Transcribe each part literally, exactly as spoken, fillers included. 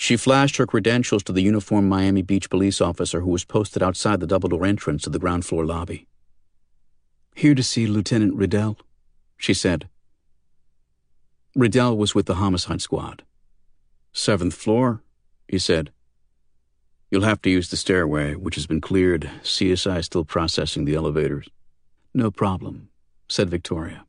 She flashed her credentials to the uniformed Miami Beach police officer who was posted outside the double-door entrance to the ground-floor lobby. "Here to see Lieutenant Riddell," she said. Riddell was with the homicide squad. "Seventh floor," he said. "You'll have to use the stairway, which has been cleared. C S I is still processing the elevators." "No problem," said Victoria.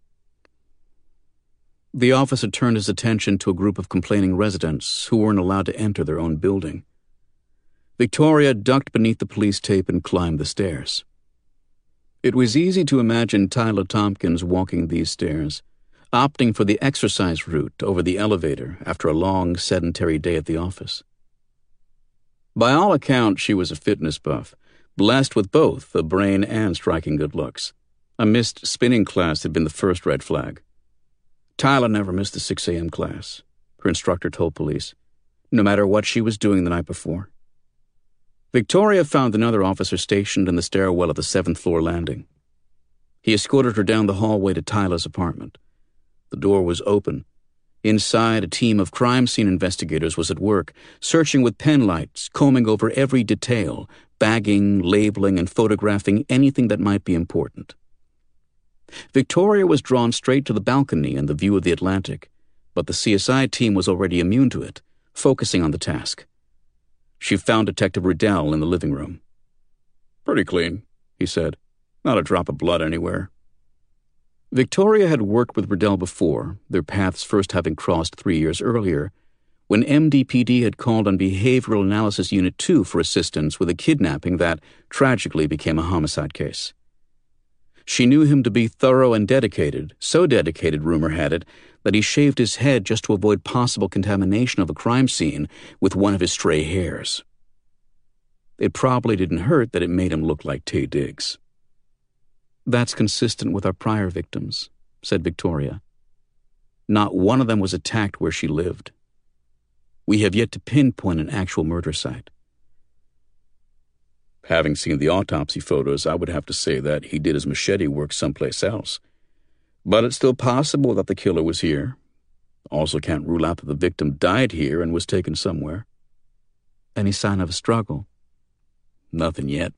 The officer turned his attention to a group of complaining residents who weren't allowed to enter their own building. Victoria ducked beneath the police tape and climbed the stairs. It was easy to imagine Tyler Tompkins walking these stairs, opting for the exercise route over the elevator after a long, sedentary day at the office. By all accounts, she was a fitness buff, blessed with both a brain and striking good looks. A missed spinning class had been the first red flag. Tyler never missed the six a.m. class, her instructor told police, no matter what she was doing the night before. Victoria found another officer stationed in the stairwell of the seventh-floor landing. He escorted her down the hallway to Tyler's apartment. The door was open. Inside, a team of crime scene investigators was at work, searching with pen lights, combing over every detail, bagging, labeling, and photographing anything that might be important. Victoria was drawn straight to the balcony and the view of the Atlantic, but the C S I team was already immune to it, focusing on the task. She found Detective Riddell in the living room. "Pretty clean," he said. "Not a drop of blood anywhere." Victoria had worked with Riddell before, their paths first having crossed three years earlier, when M D P D had called on Behavioral Analysis Unit two for assistance with a kidnapping that, tragically, became a homicide case. She knew him to be thorough and dedicated, so dedicated, rumor had it, that he shaved his head just to avoid possible contamination of a crime scene with one of his stray hairs. It probably didn't hurt that it made him look like Taye Diggs. "That's consistent with our prior victims," said Victoria. "Not one of them was attacked where she lived. We have yet to pinpoint an actual murder site." "Having seen the autopsy photos, I would have to say that he did his machete work someplace else. But it's still possible that the killer was here. Also can't rule out that the victim died here and was taken somewhere." "Any sign of a struggle?" "Nothing yet."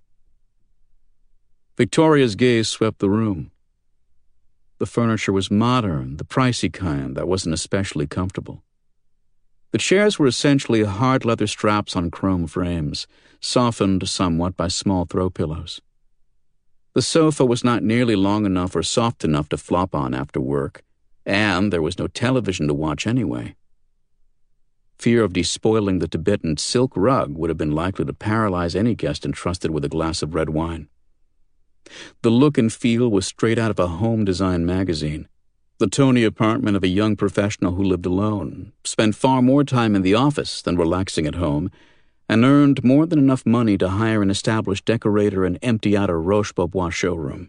Victoria's gaze swept the room. The furniture was modern, the pricey kind that wasn't especially comfortable. The chairs were essentially hard leather straps on chrome frames, softened somewhat by small throw pillows. The sofa was not nearly long enough or soft enough to flop on after work, and there was no television to watch anyway. Fear of despoiling the Tibetan silk rug would have been likely to paralyze any guest entrusted with a glass of red wine. The look and feel was straight out of a home design magazine, the Tony apartment of a young professional who lived alone, spent far more time in the office than relaxing at home, and earned more than enough money to hire an established decorator and empty out a Roche-Beaubois showroom.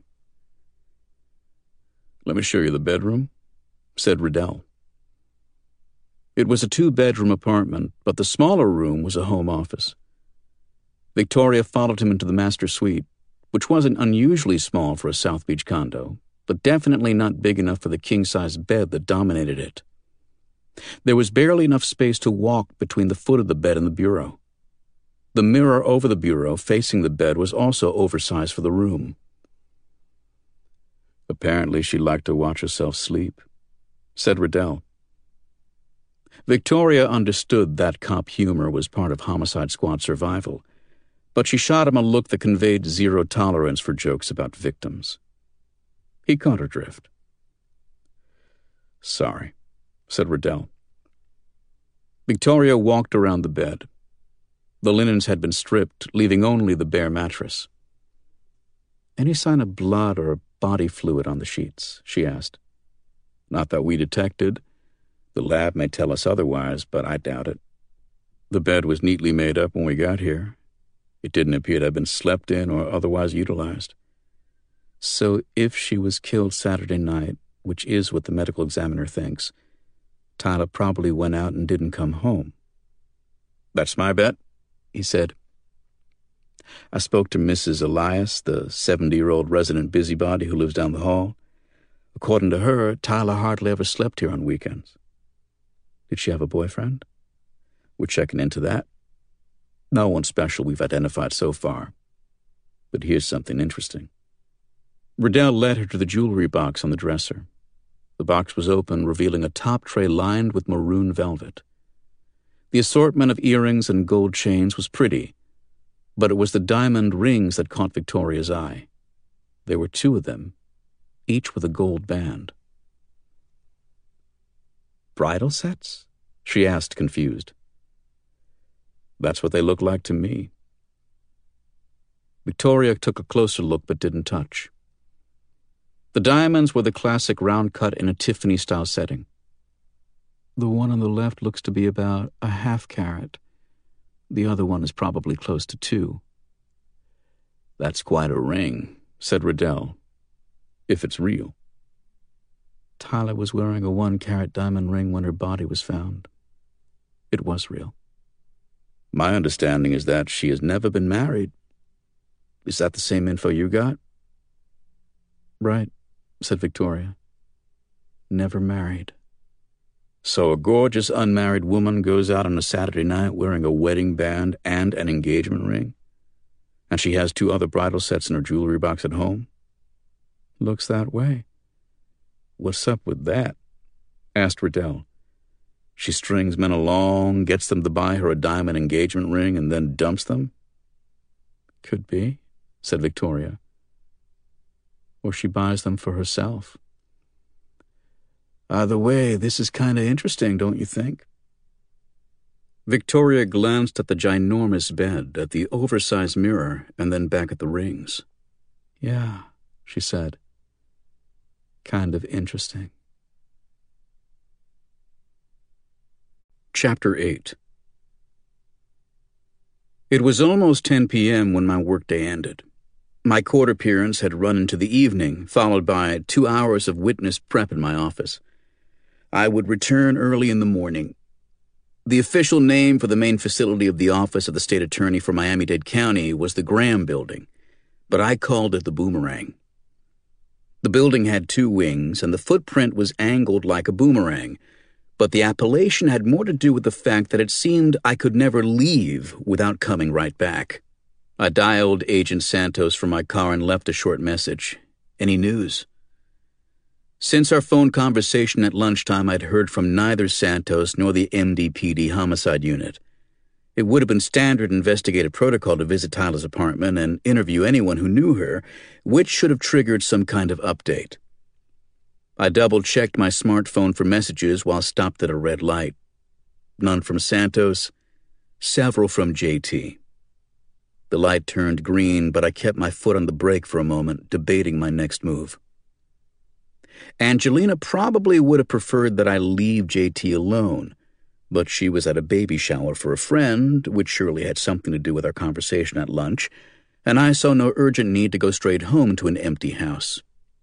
"Let me show you the bedroom," said Riddell. It was a two-bedroom apartment, but the smaller room was a home office. Victoria followed him into the master suite, which wasn't unusually small for a South Beach condo, but definitely not big enough for the king-size bed that dominated it. There was barely enough space to walk between the foot of the bed and the bureau. The mirror over the bureau facing the bed was also oversized for the room. "Apparently she liked to watch herself sleep," said Riddell. Victoria understood that cop humor was part of Homicide Squad survival, but she shot him a look that conveyed zero tolerance for jokes about victims. He caught her drift. "Sorry," said Riddell. Victoria walked around the bed. The linens had been stripped, leaving only the bare mattress. "Any sign of blood or body fluid on the sheets?" she asked. "Not that we detected. The lab may tell us otherwise, but I doubt it. The bed was neatly made up when we got here. It didn't appear to have been slept in or otherwise utilized." "So if she was killed Saturday night, which is what the medical examiner thinks, Tyler probably went out and didn't come home." "That's my bet," he said. "I spoke to Missus Elias, the seventy-year-old resident busybody who lives down the hall. According to her, Tyler hardly ever slept here on weekends." "Did she have a boyfriend?" We're checking into that. No one special we've identified so far. But here's something interesting. Riddell led her to the jewelry box on the dresser. The box was open, revealing a top tray lined with maroon velvet. The assortment of earrings and gold chains was pretty, but it was the diamond rings that caught Victoria's eye. There were two of them, each with a gold band. Bridal sets? She asked, confused. That's what they look like to me. Victoria took a closer look but didn't touch. The diamonds were the classic round cut in a Tiffany-style setting. The one on the left looks to be about a half carat. The other one is probably close to two. That's quite a ring, said Riddell, if it's real. Tyler was wearing a one-carat diamond ring when her body was found. It was real. My understanding is that she has never been married. Is that the same info you got? Right, said Victoria. Never married. So a gorgeous unmarried woman goes out on a Saturday night wearing a wedding band and an engagement ring? And she has two other bridal sets in her jewelry box at home? Looks that way. What's up with that? Asked Riddell. She strings men along, gets them to buy her a diamond engagement ring, and then dumps them? Could be, said Victoria. Or she buys them for herself. Either way, this is kind of interesting, don't you think? Victoria glanced at the ginormous bed, at the oversized mirror, and then back at the rings. Yeah, she said. Kind of interesting. Chapter eight. It was almost ten p.m. when my workday ended. My court appearance had run into the evening, followed by two hours of witness prep in my office. I would return early in the morning. The official name for the main facility of the Office of the State Attorney for Miami-Dade County was the Graham Building, but I called it the Boomerang. The building had two wings, and the footprint was angled like a boomerang, but the appellation had more to do with the fact that it seemed I could never leave without coming right back. I dialed Agent Santos from my car and left a short message. Any news? Since our phone conversation at lunchtime, I'd heard from neither Santos nor the M D P D homicide unit. It would have been standard investigative protocol to visit Tyler's apartment and interview anyone who knew her, which should have triggered some kind of update. I double-checked my smartphone for messages while stopped at a red light. None from Santos, several from J T. The light turned green, but I kept my foot on the brake for a moment, debating my next move. Angelina probably would have preferred that I leave J T alone, but she was at a baby shower for a friend, which surely had something to do with our conversation at lunch, and I saw no urgent need to go straight home to an empty house.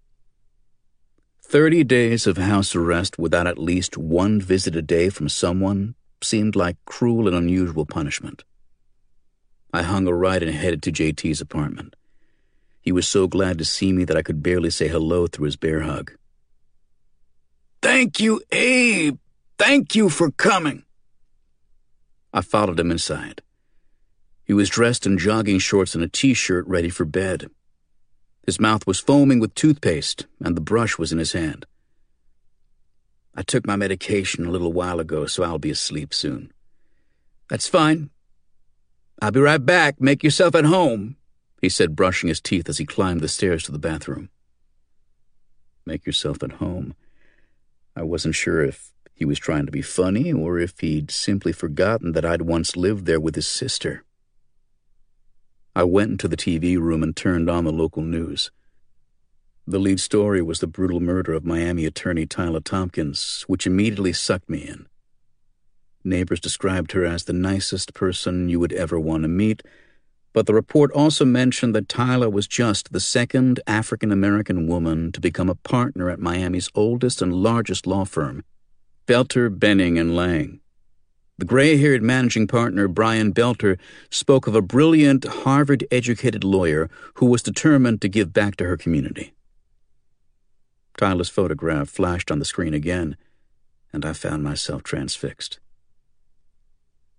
Thirty days of house arrest without at least one visit a day from someone seemed like cruel and unusual punishment. I hung a right and headed to J T's apartment. He was so glad to see me that I could barely say hello through his bear hug. "Thank you, Abe. Thank you for coming." I followed him inside. He was dressed in jogging shorts and a t-shirt, ready for bed. His mouth was foaming with toothpaste, and the brush was in his hand. "I took my medication a little while ago, so I'll be asleep soon." "That's fine. I'll be right back. Make yourself at home," he said, brushing his teeth as he climbed the stairs to the bathroom. Make yourself at home. I wasn't sure if he was trying to be funny or if he'd simply forgotten that I'd once lived there with his sister. I went into the T V room and turned on the local news. The lead story was the brutal murder of Miami attorney Tyler Tompkins, which immediately sucked me in. Neighbors described her as the nicest person you would ever want to meet, but the report also mentioned that Tyler was just the second African-American woman to become a partner at Miami's oldest and largest law firm, Belter, Benning and Lang. The gray-haired managing partner, Brian Belter, spoke of a brilliant, Harvard-educated lawyer who was determined to give back to her community. Tyler's photograph flashed on the screen again, and I found myself transfixed.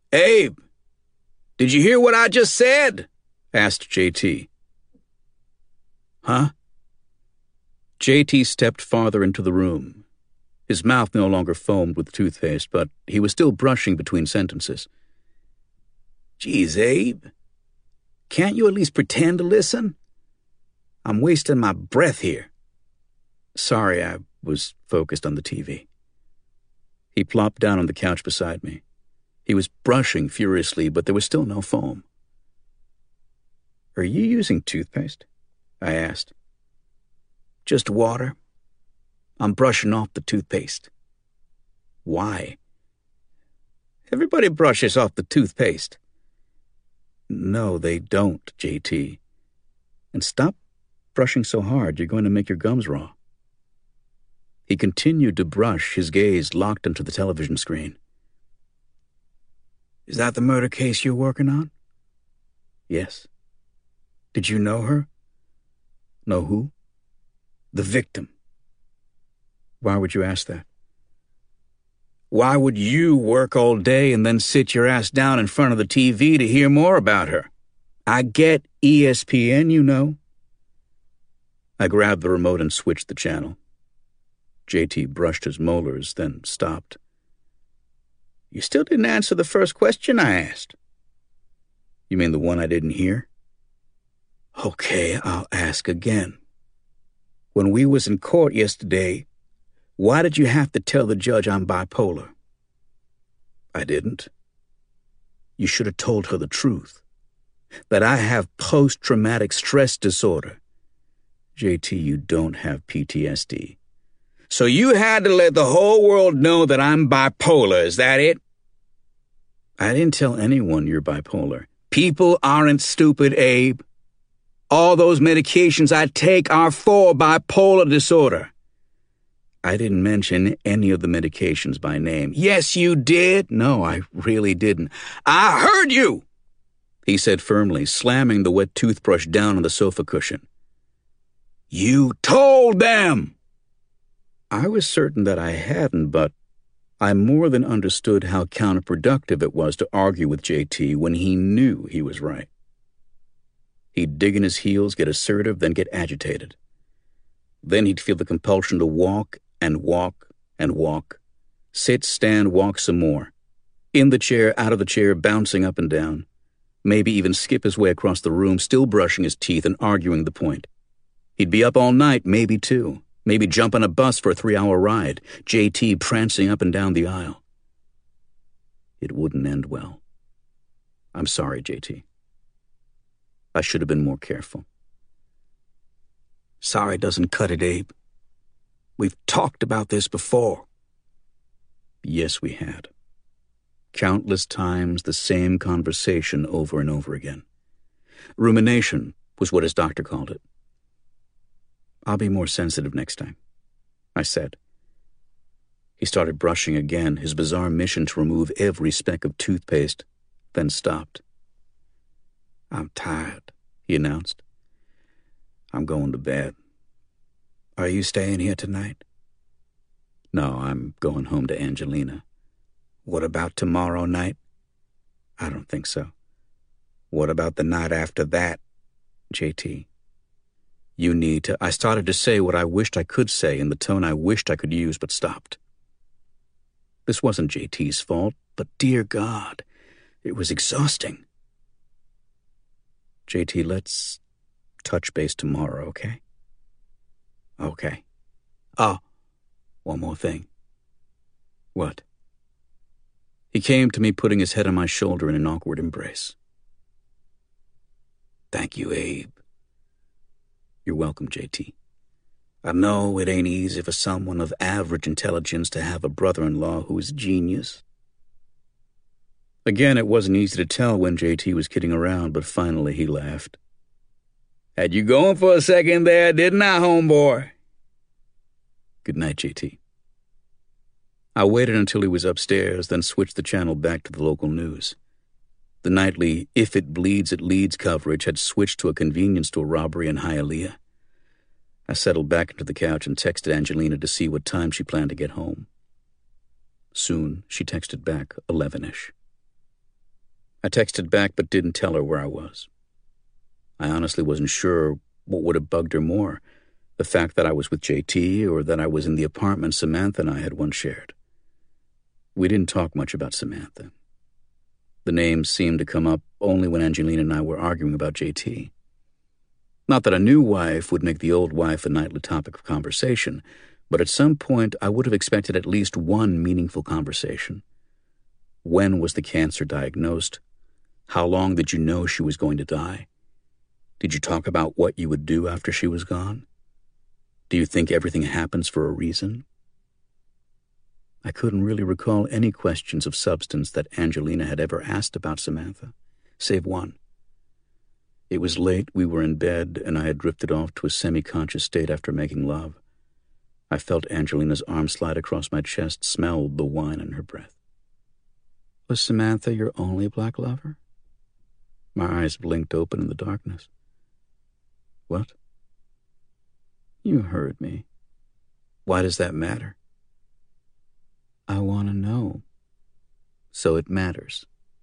Abe, did you hear what I just said? Asked J T. Huh? J T stepped farther into the room. His mouth no longer foamed with toothpaste, but he was still brushing between sentences. Geez, Abe, can't you at least pretend to listen? I'm wasting my breath here. Sorry, I was focused on the T V. He plopped down on the couch beside me. He was brushing furiously, but there was still no foam. Are you using toothpaste? I asked. Just water. I'm brushing off the toothpaste. Why? Everybody brushes off the toothpaste. No, they don't, J T. And stop brushing so hard, you're going to make your gums raw. He continued to brush, his gaze locked onto the television screen. Is that the murder case you're working on? Yes. Did you know her? Know who? The victim. Why would you ask that? Why would you work all day and then sit your ass down in front of the T V to hear more about her? I get E S P N, you know. I grabbed the remote and switched the channel. J T brushed his molars, then stopped. You still didn't answer the first question I asked. You mean the one I didn't hear? Okay, I'll ask again. When we was in court yesterday, why did you have to tell the judge I'm bipolar? I didn't. You should have told her the truth. That I have post-traumatic stress disorder. J T, you don't have P T S D. So you had to let the whole world know that I'm bipolar, is that it? I didn't tell anyone you're bipolar. People aren't stupid, Abe. All those medications I take are for bipolar disorder. I didn't mention any of the medications by name. Yes, you did. No, I really didn't. I heard you, he said firmly, slamming the wet toothbrush down on the sofa cushion. You told them! I was certain that I hadn't, but I more than understood how counterproductive it was to argue with J T when he knew he was right. He'd dig in his heels, get assertive, then get agitated. Then he'd feel the compulsion to walk and walk and walk. Sit, stand, walk some more. In the chair, out of the chair, bouncing up and down. Maybe even skip his way across the room, still brushing his teeth and arguing the point. He'd be up all night, maybe two. Maybe jump on a bus for a three-hour ride, J T prancing up and down the aisle. It wouldn't end well. I'm sorry, J T. I should have been more careful. Sorry doesn't cut it, Abe. We've talked about this before. Yes, we had. Countless times, the same conversation over and over again. Rumination was what his doctor called it. I'll be more sensitive next time, I said. He started brushing again, his bizarre mission to remove every speck of toothpaste, then stopped. I'm tired, he announced. I'm going to bed. Are you staying here tonight? No, I'm going home to Angelina. What about tomorrow night? I don't think so. What about the night after that, J T? You need to... I started to say what I wished I could say in the tone I wished I could use, but stopped. This wasn't J T's fault, but dear God, it was exhausting. J T, let's touch base tomorrow, okay? Okay. Oh, one more thing. What? He came to me, putting his head on my shoulder in an awkward embrace. Thank you, Abe. You're welcome, J T. I know it ain't easy for someone of average intelligence to have a brother-in-law who is a genius. Again, it wasn't easy to tell when J T was kidding around, but finally he laughed. Had you going for a second there, didn't I, homeboy? Good night, J T. I waited until he was upstairs, then switched the channel back to the local news. The nightly If It Bleeds, It Leads coverage had switched to a convenience store robbery in Hialeah. I settled back into the couch and texted Angelina to see what time she planned to get home. Soon, she texted back eleven-ish. I texted back but didn't tell her where I was. I honestly wasn't sure what would have bugged her more, the fact that I was with J T or that I was in the apartment Samantha and I had once shared. We didn't talk much about Samantha. The name seemed to come up only when Angelina and I were arguing about J T. Not that a new wife would make the old wife a nightly topic of conversation, but at some point I would have expected at least one meaningful conversation. When was the cancer diagnosed? How long did you know she was going to die? Did you talk about what you would do after she was gone? Do you think everything happens for a reason? I couldn't really recall any questions of substance that Angelina had ever asked about Samantha, save one. It was late, we were in bed, and I had drifted off to a semi-conscious state after making love. I felt Angelina's arm slide across my chest, smelled the wine in her breath. Was Samantha your only black lover? My eyes blinked open in the darkness. What? You heard me. Why does that matter? I want to know. So it matters.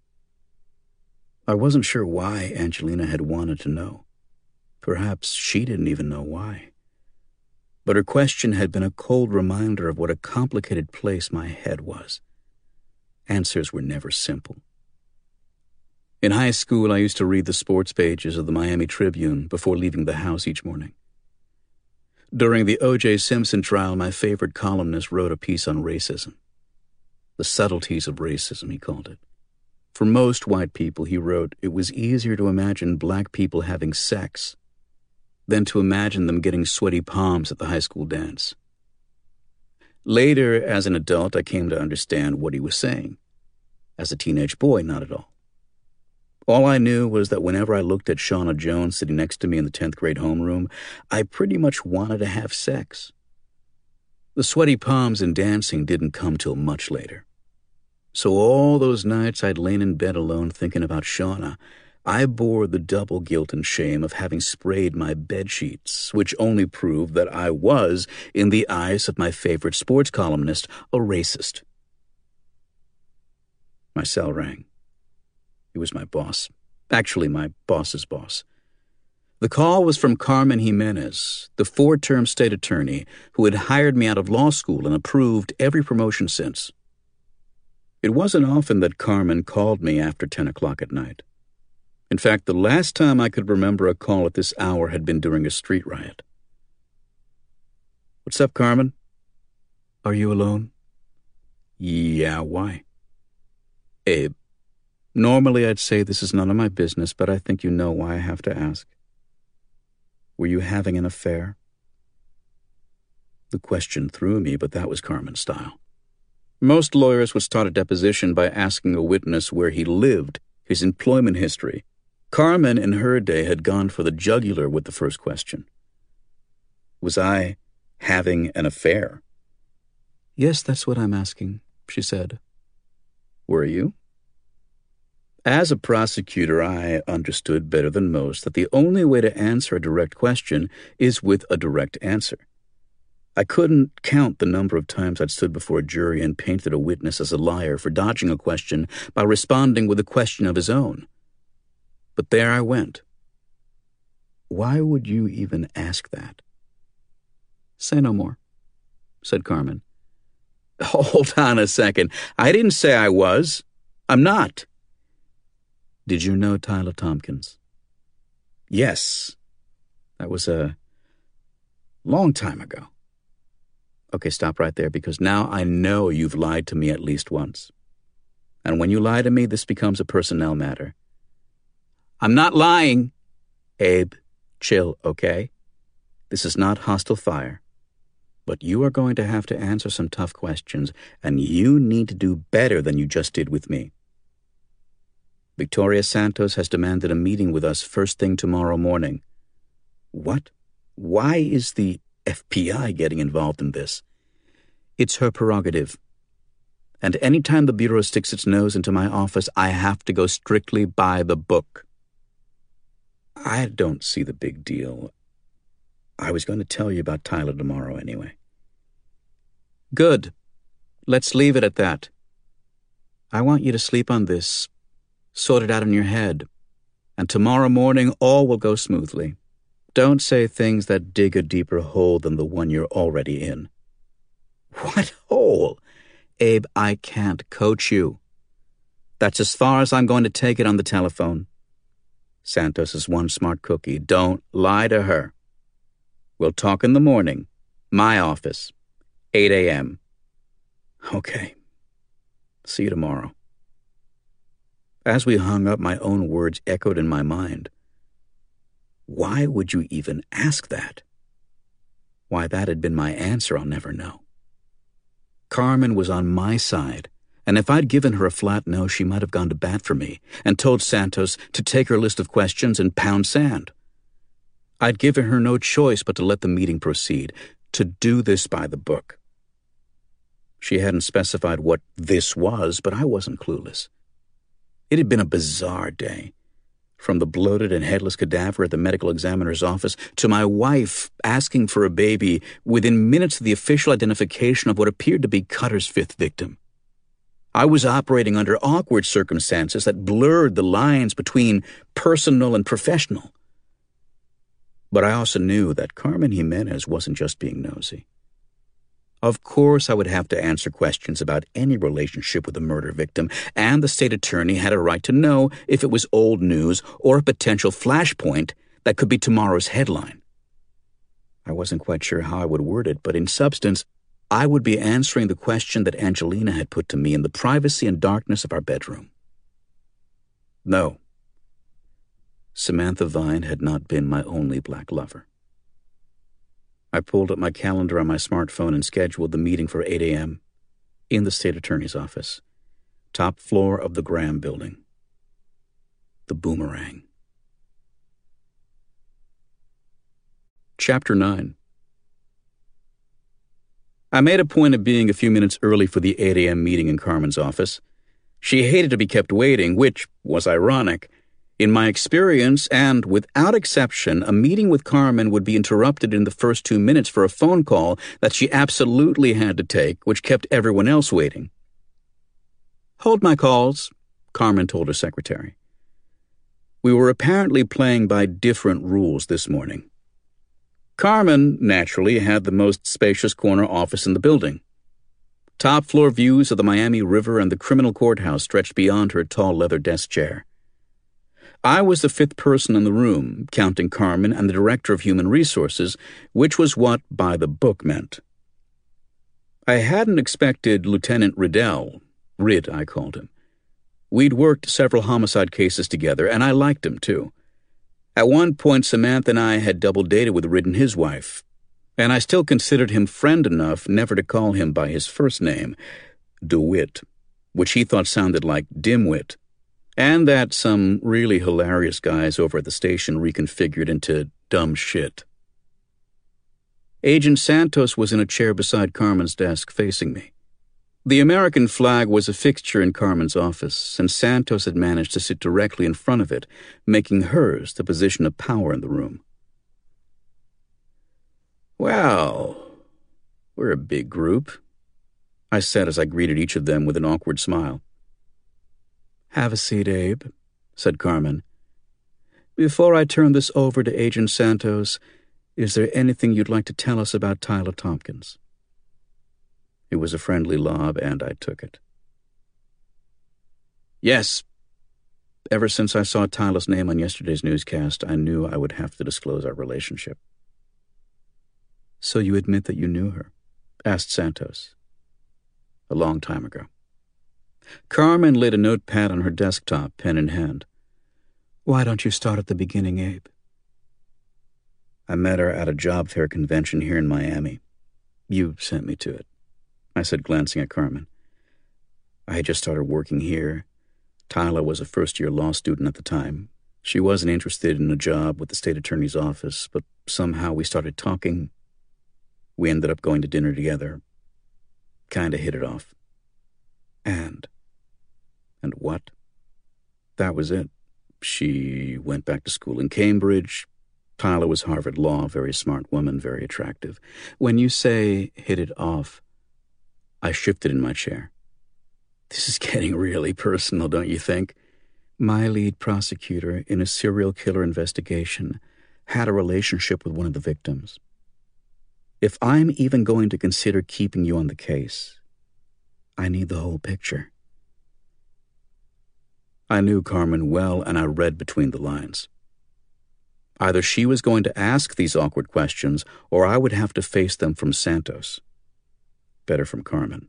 I wasn't sure why Angelina had wanted to know. Perhaps she didn't even know why. But her question had been a cold reminder of what a complicated place my head was. Answers were never simple. In high school, I used to read the sports pages of the Miami Tribune before leaving the house each morning. During the O J Simpson trial, my favorite columnist wrote a piece on racism. The subtleties of racism, he called it. For most white people, he wrote, it was easier to imagine black people having sex than to imagine them getting sweaty palms at the high school dance. Later, as an adult, I came to understand what he was saying. As a teenage boy, not at all. All I knew was that whenever I looked at Shauna Jones sitting next to me in the tenth grade homeroom, I pretty much wanted to have sex. The sweaty palms and dancing didn't come till much later. So all those nights I'd lain in bed alone thinking about Shauna, I bore the double guilt and shame of having sprayed my bed sheets, which only proved that I was, in the eyes of my favorite sports columnist, a racist. My cell rang. He was my boss. Actually, my boss's boss. The call was from Carmen Jimenez, the four-term state attorney who had hired me out of law school and approved every promotion since. It wasn't often that Carmen called me after ten o'clock at night. In fact, the last time I could remember a call at this hour had been during a street riot. What's up, Carmen? Are you alone? Yeah, why? Abe. Normally I'd say this is none of my business, but I think you know why I have to ask. Were you having an affair? The question threw me, but that was Carmen's style. Most lawyers would start a deposition by asking a witness where he lived, his employment history. Carmen, in her day, had gone for the jugular with the first question. Was I having an affair? Yes, that's what I'm asking, she said. Were you? As a prosecutor, I understood better than most that the only way to answer a direct question is with a direct answer. I couldn't count the number of times I'd stood before a jury and painted a witness as a liar for dodging a question by responding with a question of his own. But there I went. Why would you even ask that? Say no more, said Carmen. Hold on a second. I didn't say I was. I'm not. Did you know Tyler Tompkins? Yes. That was a long time ago. Okay, stop right there, because now I know you've lied to me at least once. And when you lie to me, this becomes a personnel matter. I'm not lying. Abe, chill, okay? This is not hostile fire. But you are going to have to answer some tough questions, and you need to do better than you just did with me. Victoria Santos has demanded a meeting with us first thing tomorrow morning. What? Why is the F B I getting involved in this? It's her prerogative. And any time the Bureau sticks its nose into my office, I have to go strictly by the book. I don't see the big deal. I was going to tell you about Tyler tomorrow anyway. Good. Let's leave it at that. I want you to sleep on this Sort it out in your head. And tomorrow morning, all will go smoothly. Don't say things that dig a deeper hole than the one you're already in. What hole? Abe, I can't coach you. That's as far as I'm going to take it on the telephone. Santos is one smart cookie. Don't lie to her. We'll talk in the morning. My office. eight a.m. Okay. See you tomorrow. As we hung up, my own words echoed in my mind. Why would you even ask that? Why that had been my answer, I'll never know. Carmen was on my side, and if I'd given her a flat no, she might have gone to bat for me and told Santos to take her list of questions and pound sand. I'd given her no choice but to let the meeting proceed, to do this by the book. She hadn't specified what this was, but I wasn't clueless. It had been a bizarre day. From the bloated and headless cadaver at the medical examiner's office to my wife asking for a baby within minutes of the official identification of what appeared to be Cutter's fifth victim. I was operating under awkward circumstances that blurred the lines between personal and professional. But I also knew that Carmen Jimenez wasn't just being nosy. Of course, I would have to answer questions about any relationship with a murder victim, and the state attorney had a right to know if it was old news or a potential flashpoint that could be tomorrow's headline. I wasn't quite sure how I would word it, but in substance, I would be answering the question that Angelina had put to me in the privacy and darkness of our bedroom. No, Samantha Vine had not been my only black lover. I pulled up my calendar on my smartphone and scheduled the meeting for eight a.m. in the state attorney's office, top floor of the Graham building. The Boomerang. Chapter nine. I made a point of being a few minutes early for the eight a.m. meeting in Carmen's office. She hated to be kept waiting, which was ironic. In my experience, and without exception, a meeting with Carmen would be interrupted in the first two minutes for a phone call that she absolutely had to take, which kept everyone else waiting. "Hold my calls," Carmen told her secretary. We were apparently playing by different rules this morning. Carmen, naturally, had the most spacious corner office in the building. Top-floor views of the Miami River and the criminal courthouse stretched beyond her tall leather desk chair. I was the fifth person in the room, counting Carmen and the director of human resources, which was what by the book meant. I hadn't expected Lieutenant Riddell, Rid I called him. We'd worked several homicide cases together, and I liked him, too. At one point, Samantha and I had double-dated with Rid and his wife, and I still considered him friend enough never to call him by his first name, DeWitt, which he thought sounded like dimwit, and that some really hilarious guys over at the station reconfigured into dumb shit. Agent Santos was in a chair beside Carmen's desk, facing me. The American flag was a fixture in Carmen's office, and Santos had managed to sit directly in front of it, making hers the position of power in the room. "Well, we're a big group," I said as I greeted each of them with an awkward smile. "Have a seat, Abe," said Carmen. "Before I turn this over to Agent Santos, is there anything you'd like to tell us about Tyler Tompkins?" It was a friendly lob, and I took it. "Yes. Ever since I saw Tyler's name on yesterday's newscast, I knew I would have to disclose our relationship." "So you admit that you knew her?" asked Santos. "A long time ago." Carmen laid a notepad on her desktop, pen in hand. "Why don't you start at the beginning, Abe?" "I met her at a job fair convention here in Miami. You sent me to it," I said, glancing at Carmen. "I had just started working here. Tyler was a first-year law student at the time. She wasn't interested in a job with the state attorney's office, but somehow we started talking. We ended up going to dinner together. Kinda hit it off. And... And what? That was it. She went back to school in Cambridge. Tyler was Harvard Law, very smart woman, very attractive. When you say hit it off, I shifted in my chair. This is getting really personal, don't you think? My lead prosecutor in a serial killer investigation had a relationship with one of the victims. If I'm even going to consider keeping you on the case, I need the whole picture. I knew Carmen well, and I read between the lines. Either she was going to ask these awkward questions, or I would have to face them from Santos. Better from Carmen.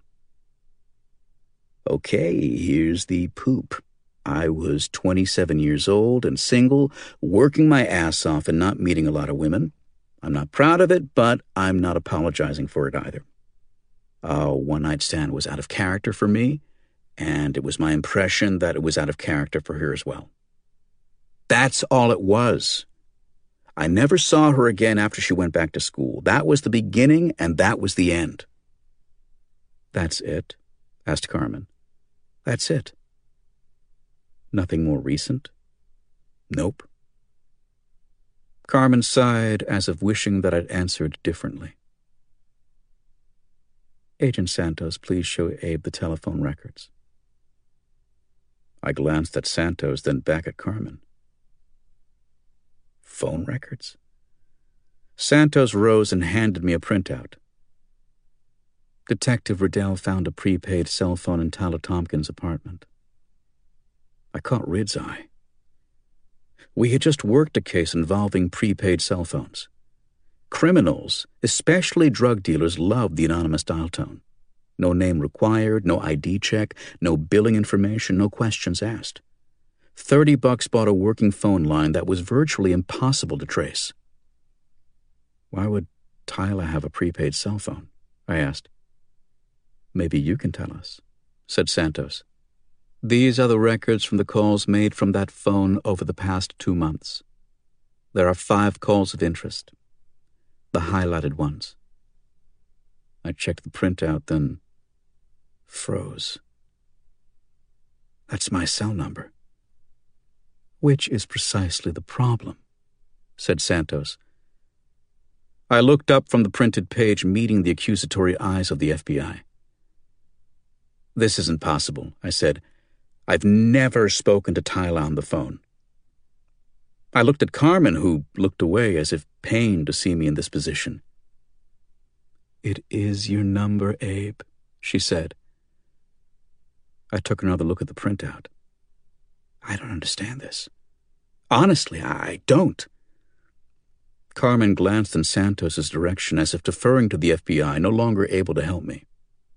Okay, here's the poop. I was twenty-seven years old and single, working my ass off and not meeting a lot of women. I'm not proud of it, but I'm not apologizing for it either. A one-night stand was out of character for me, and it was my impression that it was out of character for her as well. That's all it was. I never saw her again after she went back to school. That was the beginning, and that was the end. That's it? Asked Carmen. That's it. Nothing more recent? Nope. Carmen sighed as if wishing that I'd answered differently. Agent Santos, please show Abe the telephone records. I glanced at Santos, then back at Carmen. Phone records? Santos rose and handed me a printout. Detective Riddell found a prepaid cell phone in Tyler Tompkins' apartment. I caught Ridd's eye. We had just worked a case involving prepaid cell phones. Criminals, especially drug dealers, loved the anonymous dial tone. No name required, no I D check, no billing information, no questions asked. Thirty bucks bought a working phone line that was virtually impossible to trace. Why would Tyler have a prepaid cell phone? I asked. Maybe you can tell us, said Santos. These are the records from the calls made from that phone over the past two months. There are five calls of interest. The highlighted ones. I checked the printout, then froze. That's my cell number. Which is precisely the problem, said Santos. I looked up from the printed page, meeting the accusatory eyes of the F B I. This isn't possible, I said. I've never spoken to Tyler on the phone. I looked at Carmen, who looked away as if pained to see me in this position. It is your number, Abe, she said. I took another look at the printout. I don't understand this. Honestly, I don't. Carmen glanced in Santos's direction as if deferring to the F B I, no longer able to help me.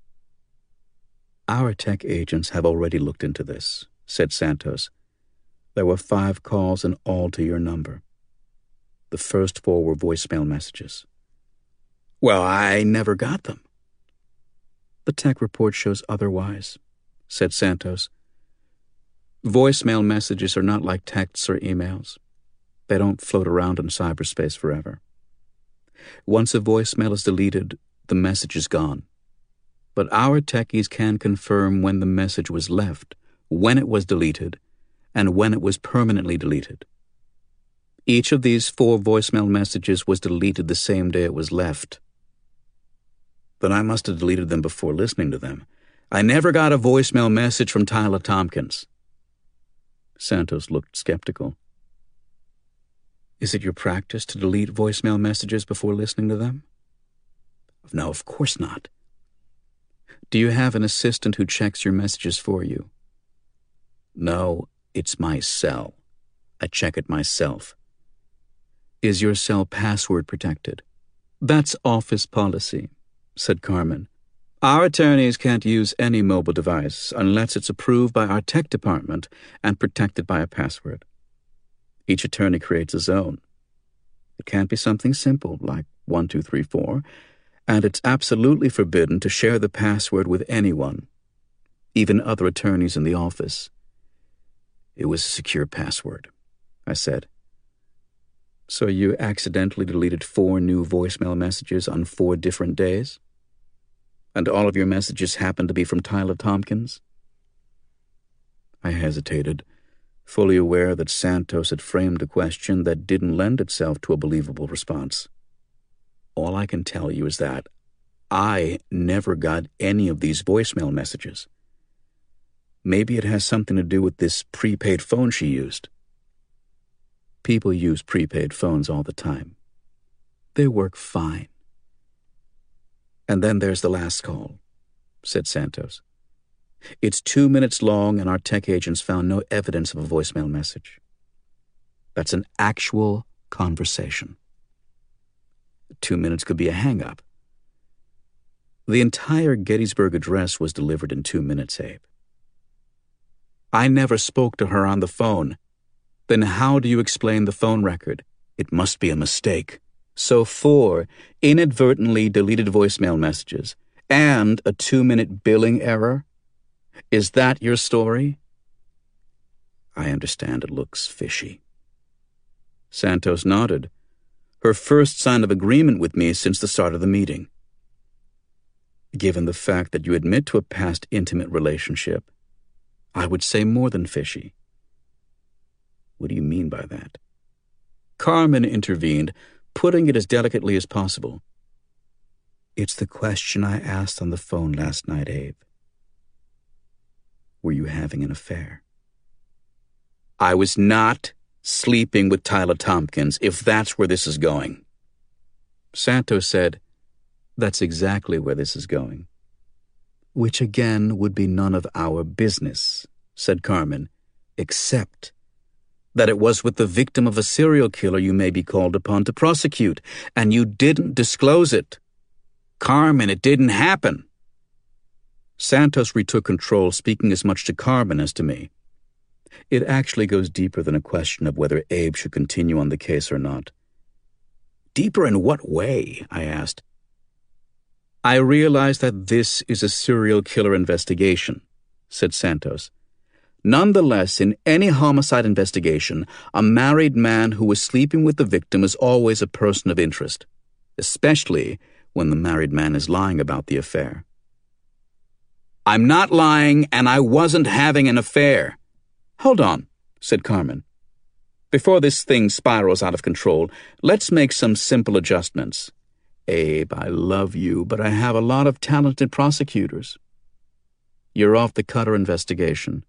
Our tech agents have already looked into this, said Santos. There were five calls in all to your number. The first four were voicemail messages. Well, I never got them. The tech report shows otherwise, said Santos. Voicemail messages are not like texts or emails. They don't float around in cyberspace forever. Once a voicemail is deleted, the message is gone. But our techies can confirm when the message was left, when it was deleted, and when it was permanently deleted. Each of these four voicemail messages was deleted the same day it was left. Then I must have deleted them before listening to them. I never got a voicemail message from Tyler Tompkins. Santos looked skeptical. Is it your practice to delete voicemail messages before listening to them? No, of course not. Do you have an assistant who checks your messages for you? No, it's my cell. I check it myself. Is your cell password protected? That's office policy, said Carmen. Our attorneys can't use any mobile device unless it's approved by our tech department and protected by a password. Each attorney creates his own. It can't be something simple like one two three four, and it's absolutely forbidden to share the password with anyone, even other attorneys in the office. It was a secure password, I said. So you accidentally deleted four new voicemail messages on four different days? And all of your messages happened to be from Tyler Tompkins? I hesitated, fully aware that Santos had framed a question that didn't lend itself to a believable response. All I can tell you is that I never got any of these voicemail messages. Maybe it has something to do with this prepaid phone she used. People use prepaid phones all the time. They work fine. And then there's the last call, said Santos. It's two minutes long, and our tech agents found no evidence of a voicemail message. That's an actual conversation. Two minutes could be a hang-up. The entire Gettysburg Address was delivered in two minutes, Abe. I never spoke to her on the phone. Then how do you explain the phone record? It must be a mistake. So four inadvertently deleted voicemail messages and a two-minute billing error? Is that your story? I understand it looks fishy. Santos nodded. Her first sign of agreement with me since the start of the meeting. Given the fact that you admit to a past intimate relationship, I would say more than fishy. What do you mean by that? Carmen intervened, putting it as delicately as possible. It's the question I asked on the phone last night, Abe. Were you having an affair? I was not sleeping with Tyler Tompkins, if that's where this is going. Santos said, That's exactly where this is going. Which again would be none of our business, said Carmen, except that it was with the victim of a serial killer you may be called upon to prosecute, and you didn't disclose it. Carmen, it didn't happen. Santos retook control, speaking as much to Carmen as to me. It actually goes deeper than a question of whether Abe should continue on the case or not. Deeper in what way? I asked. I realize that this is a serial killer investigation, said Santos. Nonetheless, in any homicide investigation, a married man who is sleeping with the victim is always a person of interest, especially when the married man is lying about the affair. I'm not lying, and I wasn't having an affair. Hold on, said Carmen. Before this thing spirals out of control, let's make some simple adjustments. Abe, I love you, but I have a lot of talented prosecutors. You're off the Cutter investigation.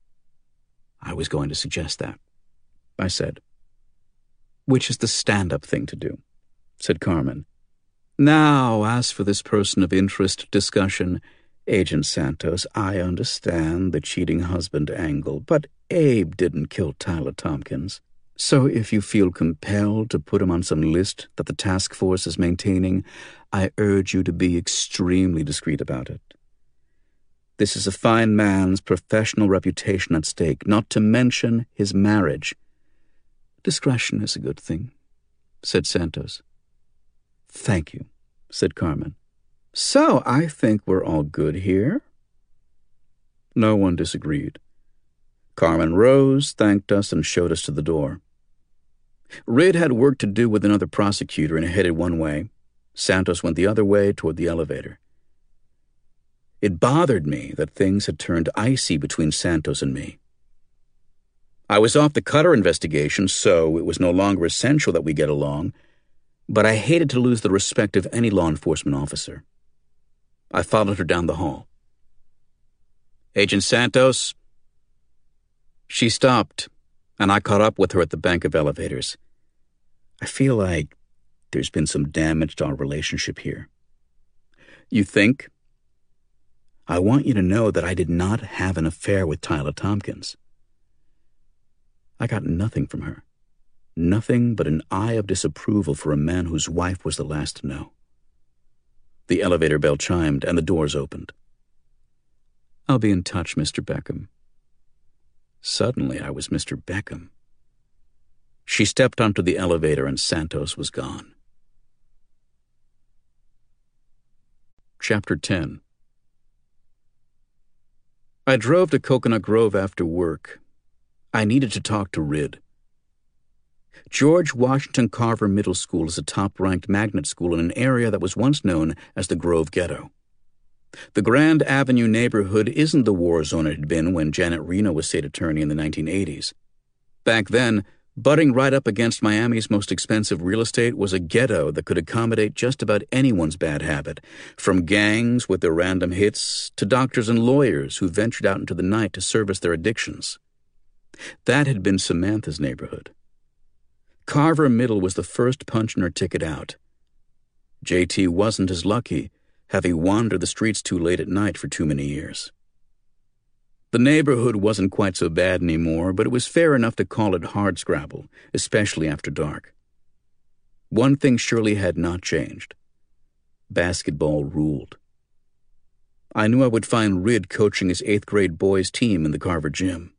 I was going to suggest that, I said. Which is the stand-up thing to do, said Carmen. Now, as for this person of interest discussion, Agent Santos, I understand the cheating husband angle, but Abe didn't kill Tyler Tompkins. So if you feel compelled to put him on some list that the task force is maintaining, I urge you to be extremely discreet about it. This is a fine man's professional reputation at stake, not to mention his marriage. Discretion is a good thing, said Santos. Thank you, said Carmen. So I think we're all good here. No one disagreed. Carmen rose, thanked us, and showed us to the door. Rid had work to do with another prosecutor and headed one way. Santos went the other way toward the elevator. It bothered me that things had turned icy between Santos and me. I was off the Cutter investigation, so it was no longer essential that we get along, but I hated to lose the respect of any law enforcement officer. I followed her down the hall. Agent Santos? She stopped, and I caught up with her at the bank of elevators. I feel like there's been some damage to our relationship here. You think? I want you to know that I did not have an affair with Tyler Tompkins. I got nothing from her. Nothing but an eye of disapproval for a man whose wife was the last to know. The elevator bell chimed and the doors opened. I'll be in touch, Mister Beckham. Suddenly I was Mister Beckham. She stepped onto the elevator and Santos was gone. Chapter ten. I drove to Coconut Grove after work. I needed to talk to Rid. George Washington Carver Middle School is a top-ranked magnet school in an area that was once known as the Grove Ghetto. The Grand Avenue neighborhood isn't the war zone it had been when Janet Reno was state attorney in the nineteen eighties. Back then, Butting right up against Miami's most expensive real estate was a ghetto that could accommodate just about anyone's bad habit, from gangs with their random hits to doctors and lawyers who ventured out into the night to service their addictions. That had been Samantha's neighborhood. Carver Middle was the first punch in her ticket out. J T wasn't as lucky, having wandered the streets too late at night for too many years. The neighborhood wasn't quite so bad anymore, but it was fair enough to call it hardscrabble, especially after dark. One thing surely had not changed. Basketball ruled. I knew I would find Rid coaching his eighth grade boys' team in the Carver gym.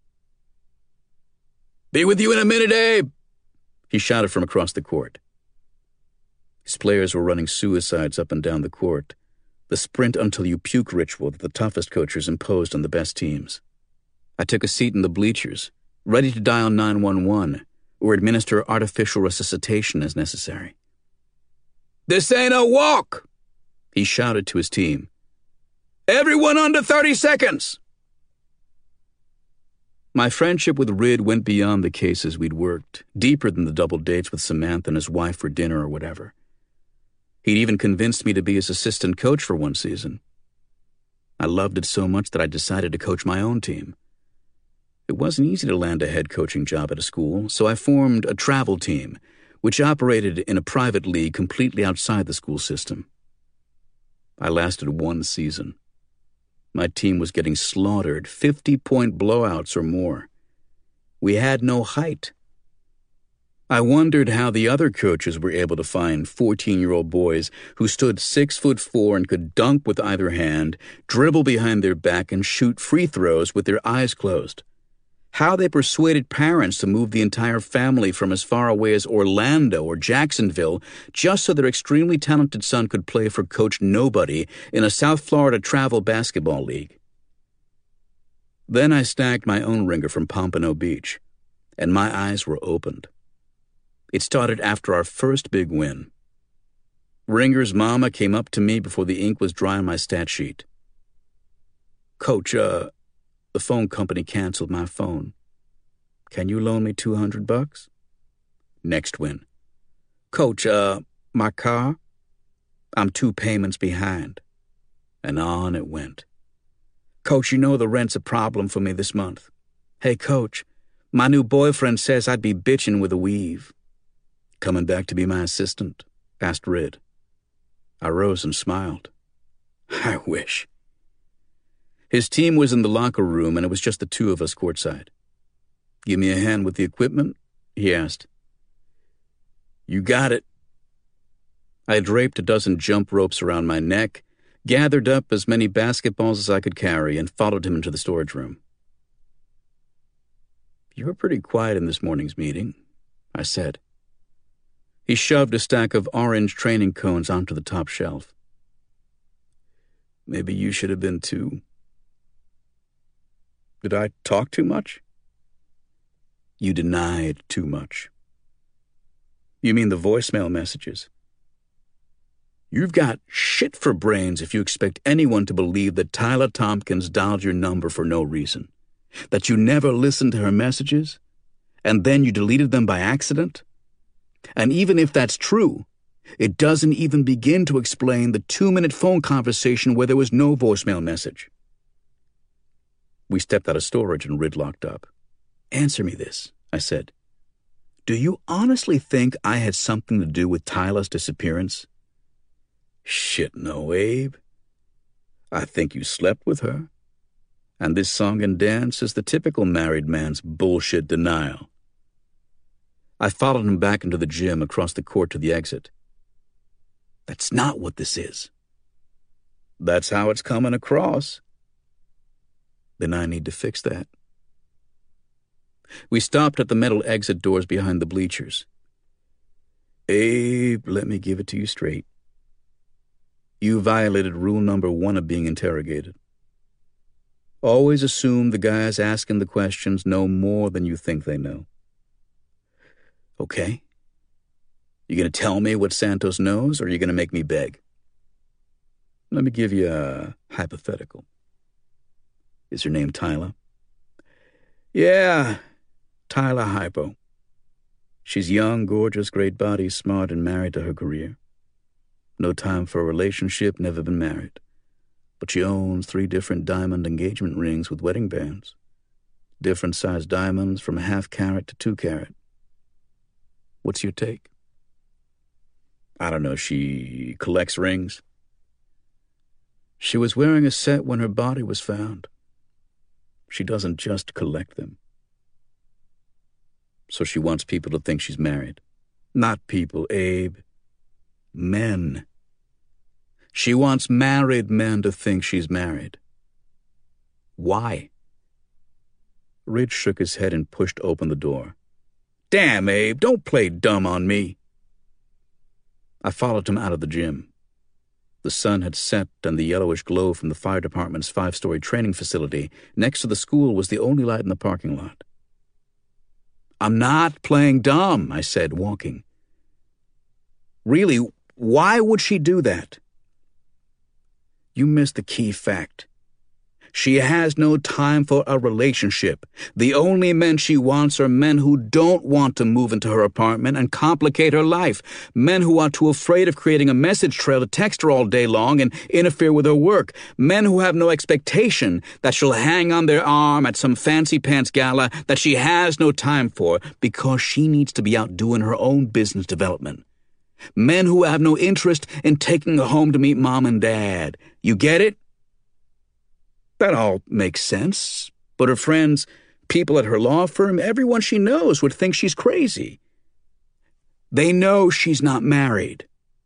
"Be with you in a minute, Abe!" he shouted from across the court. His players were running suicides up and down the court, the sprint until you puke ritual that the toughest coaches imposed on the best teams. I took a seat in the bleachers, ready to dial nine one one or administer artificial resuscitation as necessary. "This ain't a walk!" he shouted to his team. "Everyone under thirty seconds!" My friendship with Rid went beyond the cases we'd worked, deeper than the double dates with Samantha and his wife for dinner or whatever. He'd even convinced me to be his assistant coach for one season. I loved it so much that I decided to coach my own team. It wasn't easy to land a head coaching job at a school, so I formed a travel team, which operated in a private league completely outside the school system. I lasted one season. My team was getting slaughtered, fifty-point blowouts or more. We had no height. I wondered how the other coaches were able to find fourteen-year-old boys who stood six foot four and could dunk with either hand, dribble behind their back, and shoot free throws with their eyes closed. How they persuaded parents to move the entire family from as far away as Orlando or Jacksonville just so their extremely talented son could play for Coach Nobody in a South Florida travel basketball league. Then I snagged my own ringer from Pompano Beach, and my eyes were opened. It started after our first big win. Ringer's mama came up to me before the ink was dry on my stat sheet. "Coach, uh, the phone company canceled my phone. Can you loan me two hundred bucks? Next win. "Coach, uh, my car? I'm two payments behind." And on it went. "Coach, you know the rent's a problem for me this month. Hey, Coach, my new boyfriend says I'd be bitching with a weave." "Coming back to be my assistant?" asked Rid. I rose and smiled. I wish. His team was in the locker room, and it was just the two of us courtside. "Give me a hand with the equipment?" he asked. "You got it." I draped a dozen jump ropes around my neck, gathered up as many basketballs as I could carry, and followed him into the storage room. "You were pretty quiet in this morning's meeting," I said. He shoved a stack of orange training cones onto the top shelf. "Maybe you should have been too." "Did I talk too much?" "You denied too much." "You mean the voicemail messages?" "You've got shit for brains if you expect anyone to believe that Tyler Tompkins dialed your number for no reason, that you never listened to her messages, and then you deleted them by accident. And even if that's true, it doesn't even begin to explain the two-minute phone conversation where there was no voicemail message." We stepped out of storage and Rid locked up. "Answer me this," I said. "Do you honestly think I had something to do with Tyler's disappearance?" "Shit, no, Abe. I think you slept with her. And this song and dance is the typical married man's bullshit denial." I followed him back into the gym across the court to the exit. "That's not what this is." "That's how it's coming across." "Then I need to fix that." We stopped at the metal exit doors behind the bleachers. "Abe, let me give it to you straight. You violated rule number one of being interrogated. Always assume the guys asking the questions know more than you think they know." "Okay. You gonna tell me what Santos knows, or are you gonna make me beg?" "Let me give you a hypothetical. Is her name Tyler?" "Yeah, Tyler Hypo." She's young, gorgeous, great body, smart, and married to her career. No time for a relationship, never been married. But she owns three different diamond engagement rings with wedding bands. Different sized diamonds from a half carat to two carat. What's your take? I don't know, she collects rings. She was wearing a set when her body was found. She doesn't just collect them. So she wants people to think she's married. Not people, Abe. Men. She wants married men to think she's married. Why? Ridge shook his head and pushed open the door. Damn, Abe, don't play dumb on me. I followed him out of the gym. The sun had set, and the yellowish glow from the fire department's five-story training facility next to the school was the only light in the parking lot. I'm not playing dumb, I said, walking. Really, why would she do that? You missed the key fact. She has no time for a relationship. The only men she wants are men who don't want to move into her apartment and complicate her life. Men who are too afraid of creating a message trail to text her all day long and interfere with her work. Men who have no expectation that she'll hang on their arm at some fancy pants gala that she has no time for because she needs to be out doing her own business development. Men who have no interest in taking her home to meet mom and dad. You get it? That all makes sense, but her friends, people at her law firm, everyone she knows would think she's crazy. They know she's not married.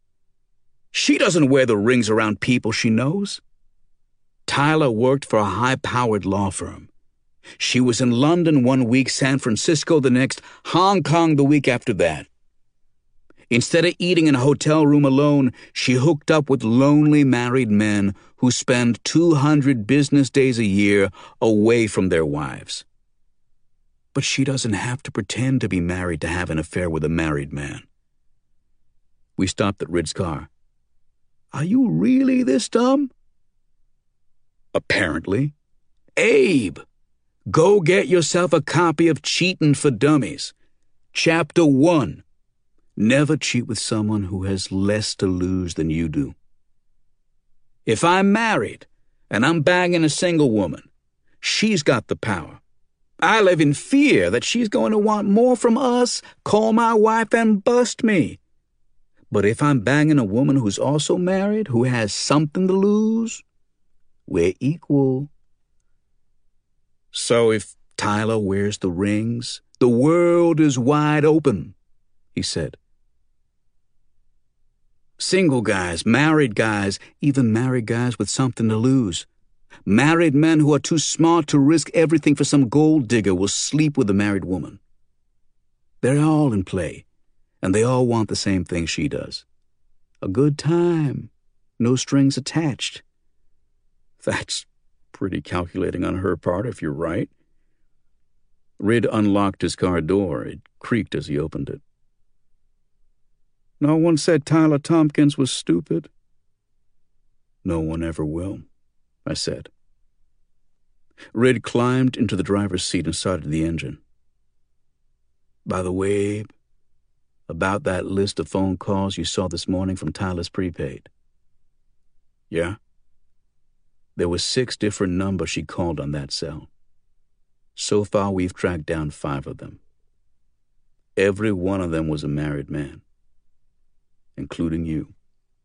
She doesn't wear the rings around people she knows. Tyler worked for a high-powered law firm. She was in London one week, San Francisco the next, Hong Kong the week after that. Instead of eating in a hotel room alone, she hooked up with lonely married men who spend two hundred business days a year away from their wives. But she doesn't have to pretend to be married to have an affair with a married man. We stopped at Rid's car. Are you really this dumb? Apparently. Abe, go get yourself a copy of Cheatin' for Dummies. Chapter one. Never cheat with someone who has less to lose than you do. If I'm married and I'm banging a single woman, she's got the power. I live in fear that she's going to want more from us, call my wife, and bust me. But if I'm banging a woman who's also married, who has something to lose, we're equal. So if Tyler wears the rings, the world is wide open, he said. Single guys, married guys, even married guys with something to lose. Married men who are too smart to risk everything for some gold digger will sleep with a married woman. They're all in play, and they all want the same thing she does. A good time, no strings attached. That's pretty calculating on her part, if you're right. Rid unlocked his car door. It creaked as he opened it. No one said Tyler Tompkins was stupid. No one ever will, I said. Rid climbed into the driver's seat and started the engine. By the way, Abe, about that list of phone calls you saw this morning from Tyler's prepaid. Yeah? There were six different numbers she called on that cell. So far, we've tracked down five of them. Every one of them was a married man, including you.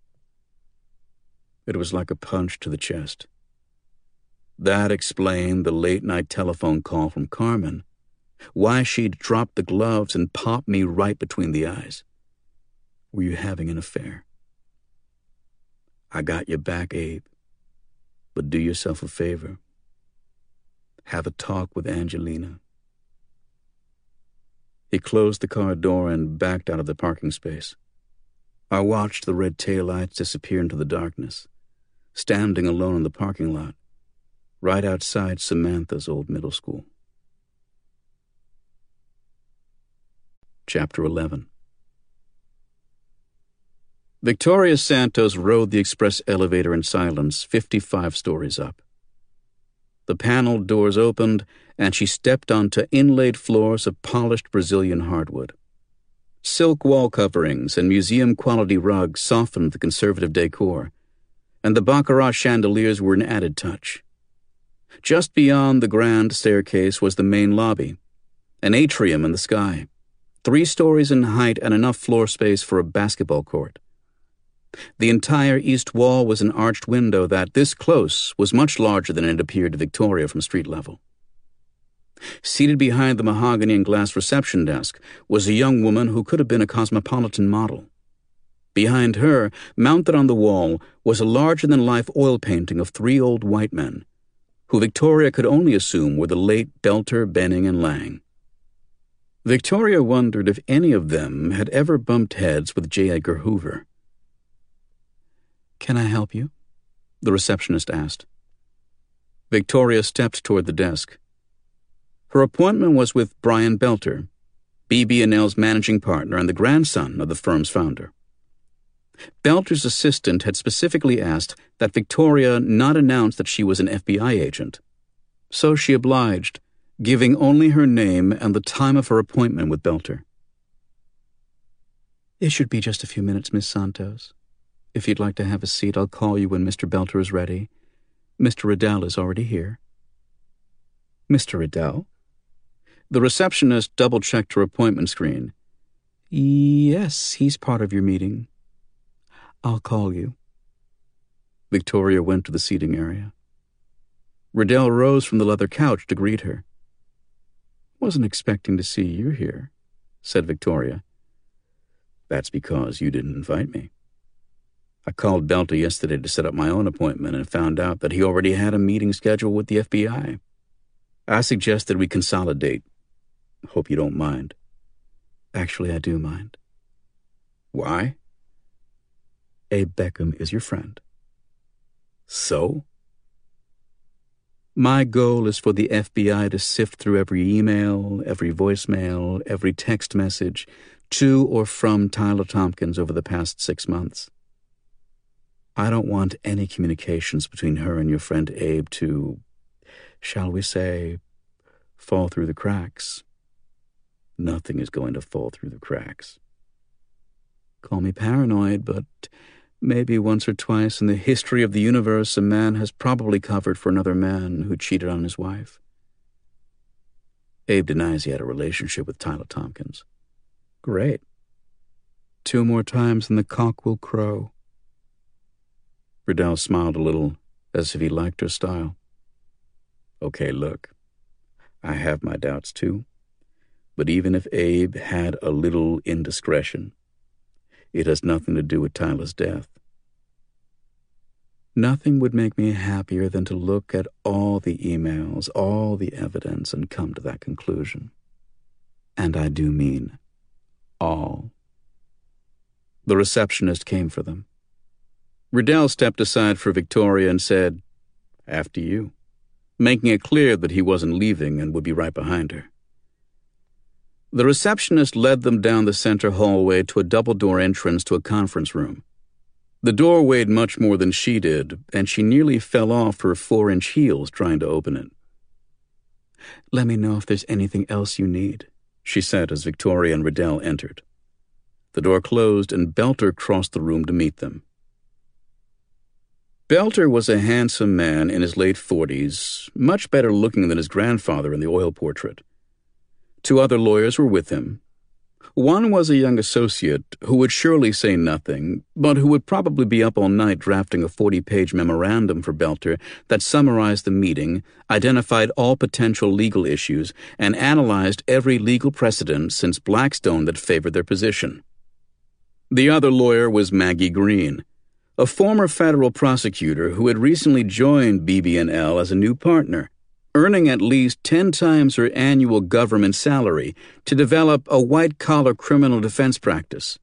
It was like a punch to the chest. That explained the late-night telephone call from Carmen, why she'd dropped the gloves and popped me right between the eyes. Were you having an affair? I got your back, Abe, but do yourself a favor. Have a talk with Angelina. He closed the car door and backed out of the parking space. I watched the red taillights disappear into the darkness, standing alone in the parking lot, right outside Samantha's old middle school. Chapter eleven. Victoria Santos rode the express elevator in silence, fifty-five stories up. The paneled doors opened, and she stepped onto inlaid floors of polished Brazilian hardwood. Silk wall coverings and museum-quality rugs softened the conservative decor, and the baccarat chandeliers were an added touch. Just beyond the grand staircase was the main lobby, an atrium in the sky, three stories in height and enough floor space for a basketball court. The entire east wall was an arched window that, this close, was much larger than it appeared to Victoria from street level. Seated behind the mahogany and glass reception desk was a young woman who could have been a cosmopolitan model. Behind her, mounted on the wall, was a larger-than-life oil painting of three old white men, who Victoria could only assume were the late Belter, Benning, and Lang. Victoria wondered if any of them had ever bumped heads with J. Edgar Hoover. "Can I help you?" the receptionist asked. Victoria stepped toward the desk. Her appointment was with Brian Belter, B B and L's managing partner and the grandson of the firm's founder. Belter's assistant had specifically asked that Victoria not announce that she was an F B I agent, so she obliged, giving only her name and the time of her appointment with Belter. "It should be just a few minutes, Miss Santos. If you'd like to have a seat, I'll call you when Mister Belter is ready. Mister Riddell is already here." "Mister Riddell?" The receptionist double-checked her appointment screen. "Yes, he's part of your meeting. I'll call you." Victoria went to the seating area. Riddell rose from the leather couch to greet her. "Wasn't expecting to see you here," said Victoria. "That's because you didn't invite me. I called Belter yesterday to set up my own appointment and found out that he already had a meeting scheduled with the F B I. I suggested we consolidate. Hope you don't mind." "Actually, I do mind." "Why?" "Abe Beckham is your friend." "So?" "My goal is for the F B I to sift through every email, every voicemail, every text message to or from Tyler Tompkins over the past six months. I don't want any communications between her and your friend Abe to, shall we say, fall through the cracks." "Nothing is going to fall through the cracks." "Call me paranoid, but maybe once or twice in the history of the universe a man has probably covered for another man who cheated on his wife." "Abe denies he had a relationship with Tyler Tompkins." "Great. Two more times and the cock will crow." Riddell smiled a little, as if he liked her style. "Okay, look, I have my doubts too. But even if Abe had a little indiscretion, it has nothing to do with Tyler's death." "Nothing would make me happier than to look at all the emails, all the evidence, and come to that conclusion. And I do mean all." The receptionist came for them. Riddell stepped aside for Victoria and said, "After you," making it clear that he wasn't leaving and would be right behind her. The receptionist led them down the center hallway to a double-door entrance to a conference room. The door weighed much more than she did, and she nearly fell off her four-inch heels trying to open it. "Let me know if there's anything else you need," she said as Victoria and Riddell entered. The door closed and Belter crossed the room to meet them. Belter was a handsome man in his late forties, much better looking than his grandfather in the oil portrait. Two other lawyers were with him. One was a young associate who would surely say nothing, but who would probably be up all night drafting a forty-page memorandum for Belter that summarized the meeting, identified all potential legal issues, and analyzed every legal precedent since Blackstone that favored their position. The other lawyer was Maggie Green, a former federal prosecutor who had recently joined B B and L as a new partner, earning at least ten times her annual government salary to develop a white-collar criminal defense practice.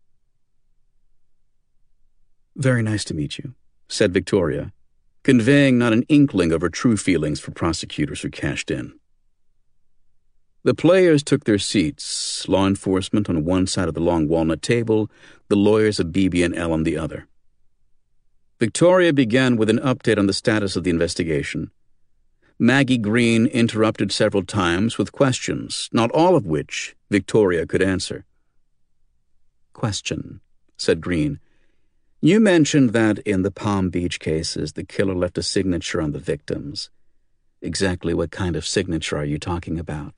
"Very nice to meet you," said Victoria, conveying not an inkling of her true feelings for prosecutors who cashed in. The players took their seats, law enforcement on one side of the long walnut table, the lawyers of B B and L on the other. Victoria began with an update on the status of the investigation. Maggie Green interrupted several times with questions, not all of which Victoria could answer. Question, said Green. You mentioned that in the Palm Beach cases, the killer left a signature on the victims. Exactly what kind of signature are you talking about?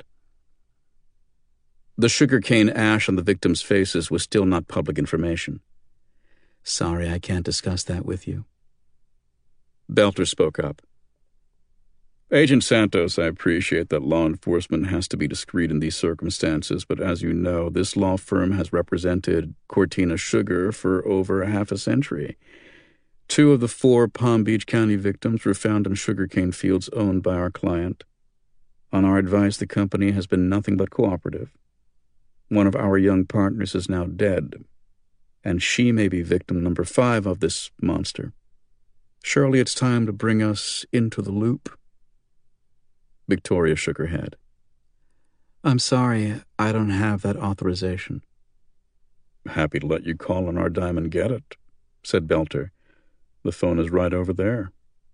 The sugarcane ash on the victims' faces was still not public information. Sorry, I can't discuss that with you. Belter spoke up. Agent Santos, I appreciate that law enforcement has to be discreet in these circumstances, but as you know, this law firm has represented Cortina Sugar for over a half a century. Two of the four Palm Beach County victims were found in sugarcane fields owned by our client. On our advice, the company has been nothing but cooperative. One of our young partners is now dead, and she may be victim number five of this monster. Surely it's time to bring us into the loop. Victoria shook her head. I'm sorry, I don't have that authorization. Happy to let you call on our dime and get it, said Belter. The phone is right over there.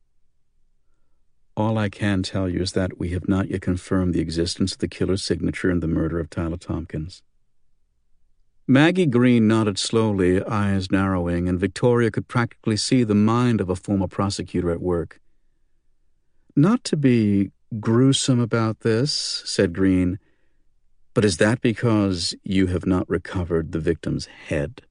All I can tell you is that we have not yet confirmed the existence of the killer's signature in the murder of Tyler Tompkins. Maggie Green nodded slowly, eyes narrowing, and Victoria could practically see the mind of a former prosecutor at work. Not to be gruesome about this, said Green, but is that because you have not recovered the victim's head?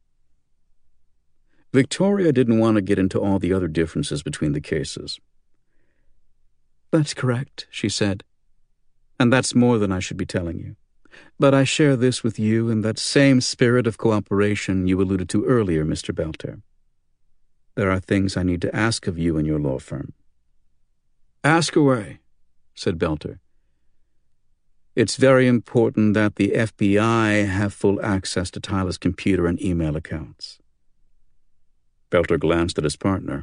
Victoria didn't want to get into all the other differences between the cases. That's correct, she said, and that's more than I should be telling you. But I share this with you in that same spirit of cooperation you alluded to earlier, Mister Belter. There are things I need to ask of you and your law firm. Ask away, said Belter. It's very important that the F B I have full access to Tyler's computer and email accounts. Belter glanced at his partner.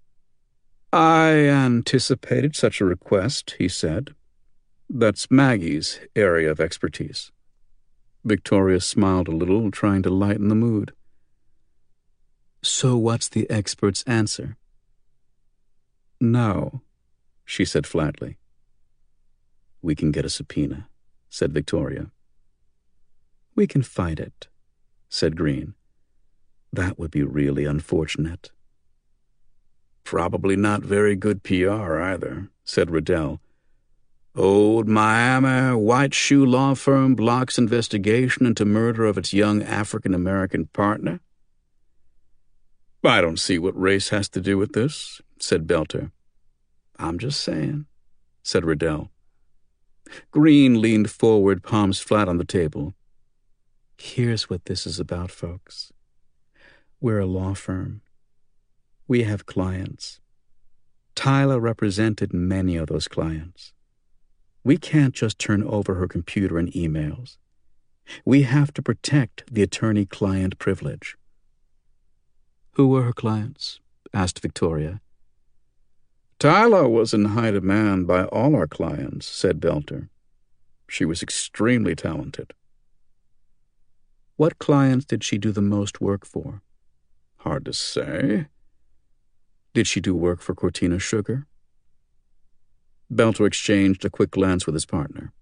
I anticipated such a request, he said. That's Maggie's area of expertise. Victoria smiled a little, trying to lighten the mood. So what's the expert's answer? No, she said flatly. We can get a subpoena, said Victoria. We can fight it, said Green. That would be really unfortunate. Probably not very good P R either, said Riddell. Old Miami white shoe law firm blocks investigation into murder of its young African-American partner. I don't see what race has to do with this, said Belter. I'm just saying, said Riddell. Green leaned forward, palms flat on the table. Here's what this is about, folks. We're a law firm. We have clients. Tyler represented many of those clients. We can't just turn over her computer and emails. We have to protect the attorney-client privilege. Who were her clients? Asked Victoria. Tyler was in high demand by all our clients, said Belter. She was extremely talented. What clients did she do the most work for? Hard to say. Did she do work for Cortina Sugar? Belter exchanged a quick glance with his partner.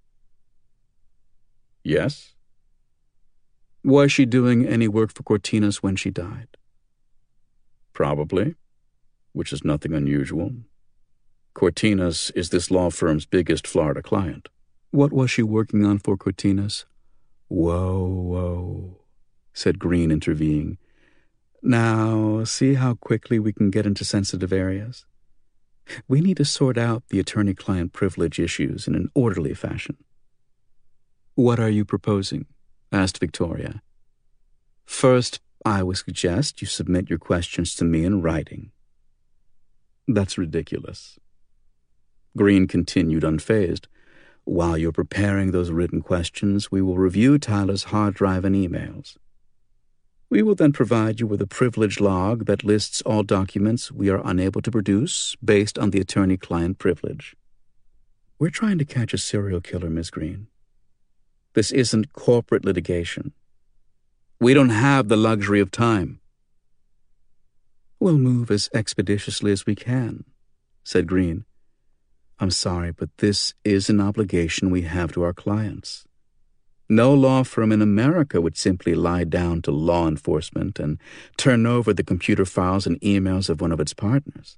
Yes. Was she doing any work for Cortina's when she died? Probably, which is nothing unusual. Cortina's is this law firm's biggest Florida client. What was she working on for Cortina's? Whoa, whoa, said Green, intervening. Now, see how quickly we can get into sensitive areas? We need to sort out the attorney-client privilege issues in an orderly fashion. What are you proposing? Asked Victoria. First, I would suggest you submit your questions to me in writing. That's ridiculous. Green continued unfazed. While you're preparing those written questions, we will review Tyler's hard drive and emails. We will then provide you with a privilege log that lists all documents we are unable to produce based on the attorney-client privilege. We're trying to catch a serial killer, Miss Green. This isn't corporate litigation. We don't have the luxury of time. We'll move as expeditiously as we can, said Green. I'm sorry, but this is an obligation we have to our clients. No law firm in America would simply lie down to law enforcement and turn over the computer files and emails of one of its partners.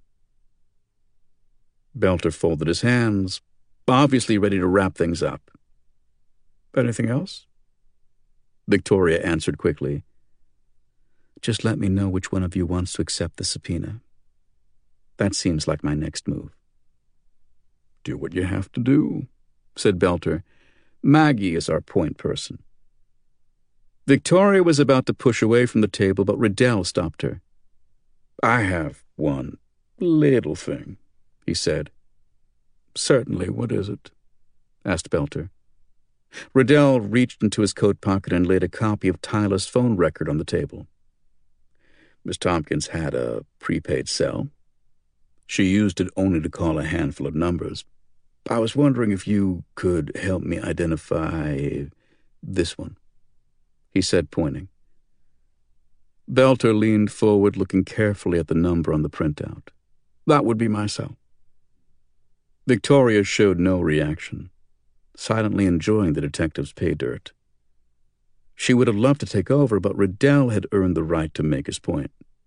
Belter folded his hands, obviously ready to wrap things up. Anything else? Victoria answered quickly. Just let me know which one of you wants to accept the subpoena. That seems like my next move. Do what you have to do, said Belter. Maggie is our point person. Victoria was about to push away from the table, but Riddell stopped her. I have one little thing, he said. Certainly, what is it? Asked Belter. Riddell reached into his coat pocket and laid a copy of Tyler's phone record on the table. Miss Tompkins had a prepaid cell. She used it only to call a handful of numbers. I was wondering if you could help me identify this one, he said, pointing. Belter leaned forward, looking carefully at the number on the printout. That would be my cell. Victoria showed no reaction, silently enjoying the detective's pay dirt. She would have loved to take over, but Riddell had earned the right to make his point.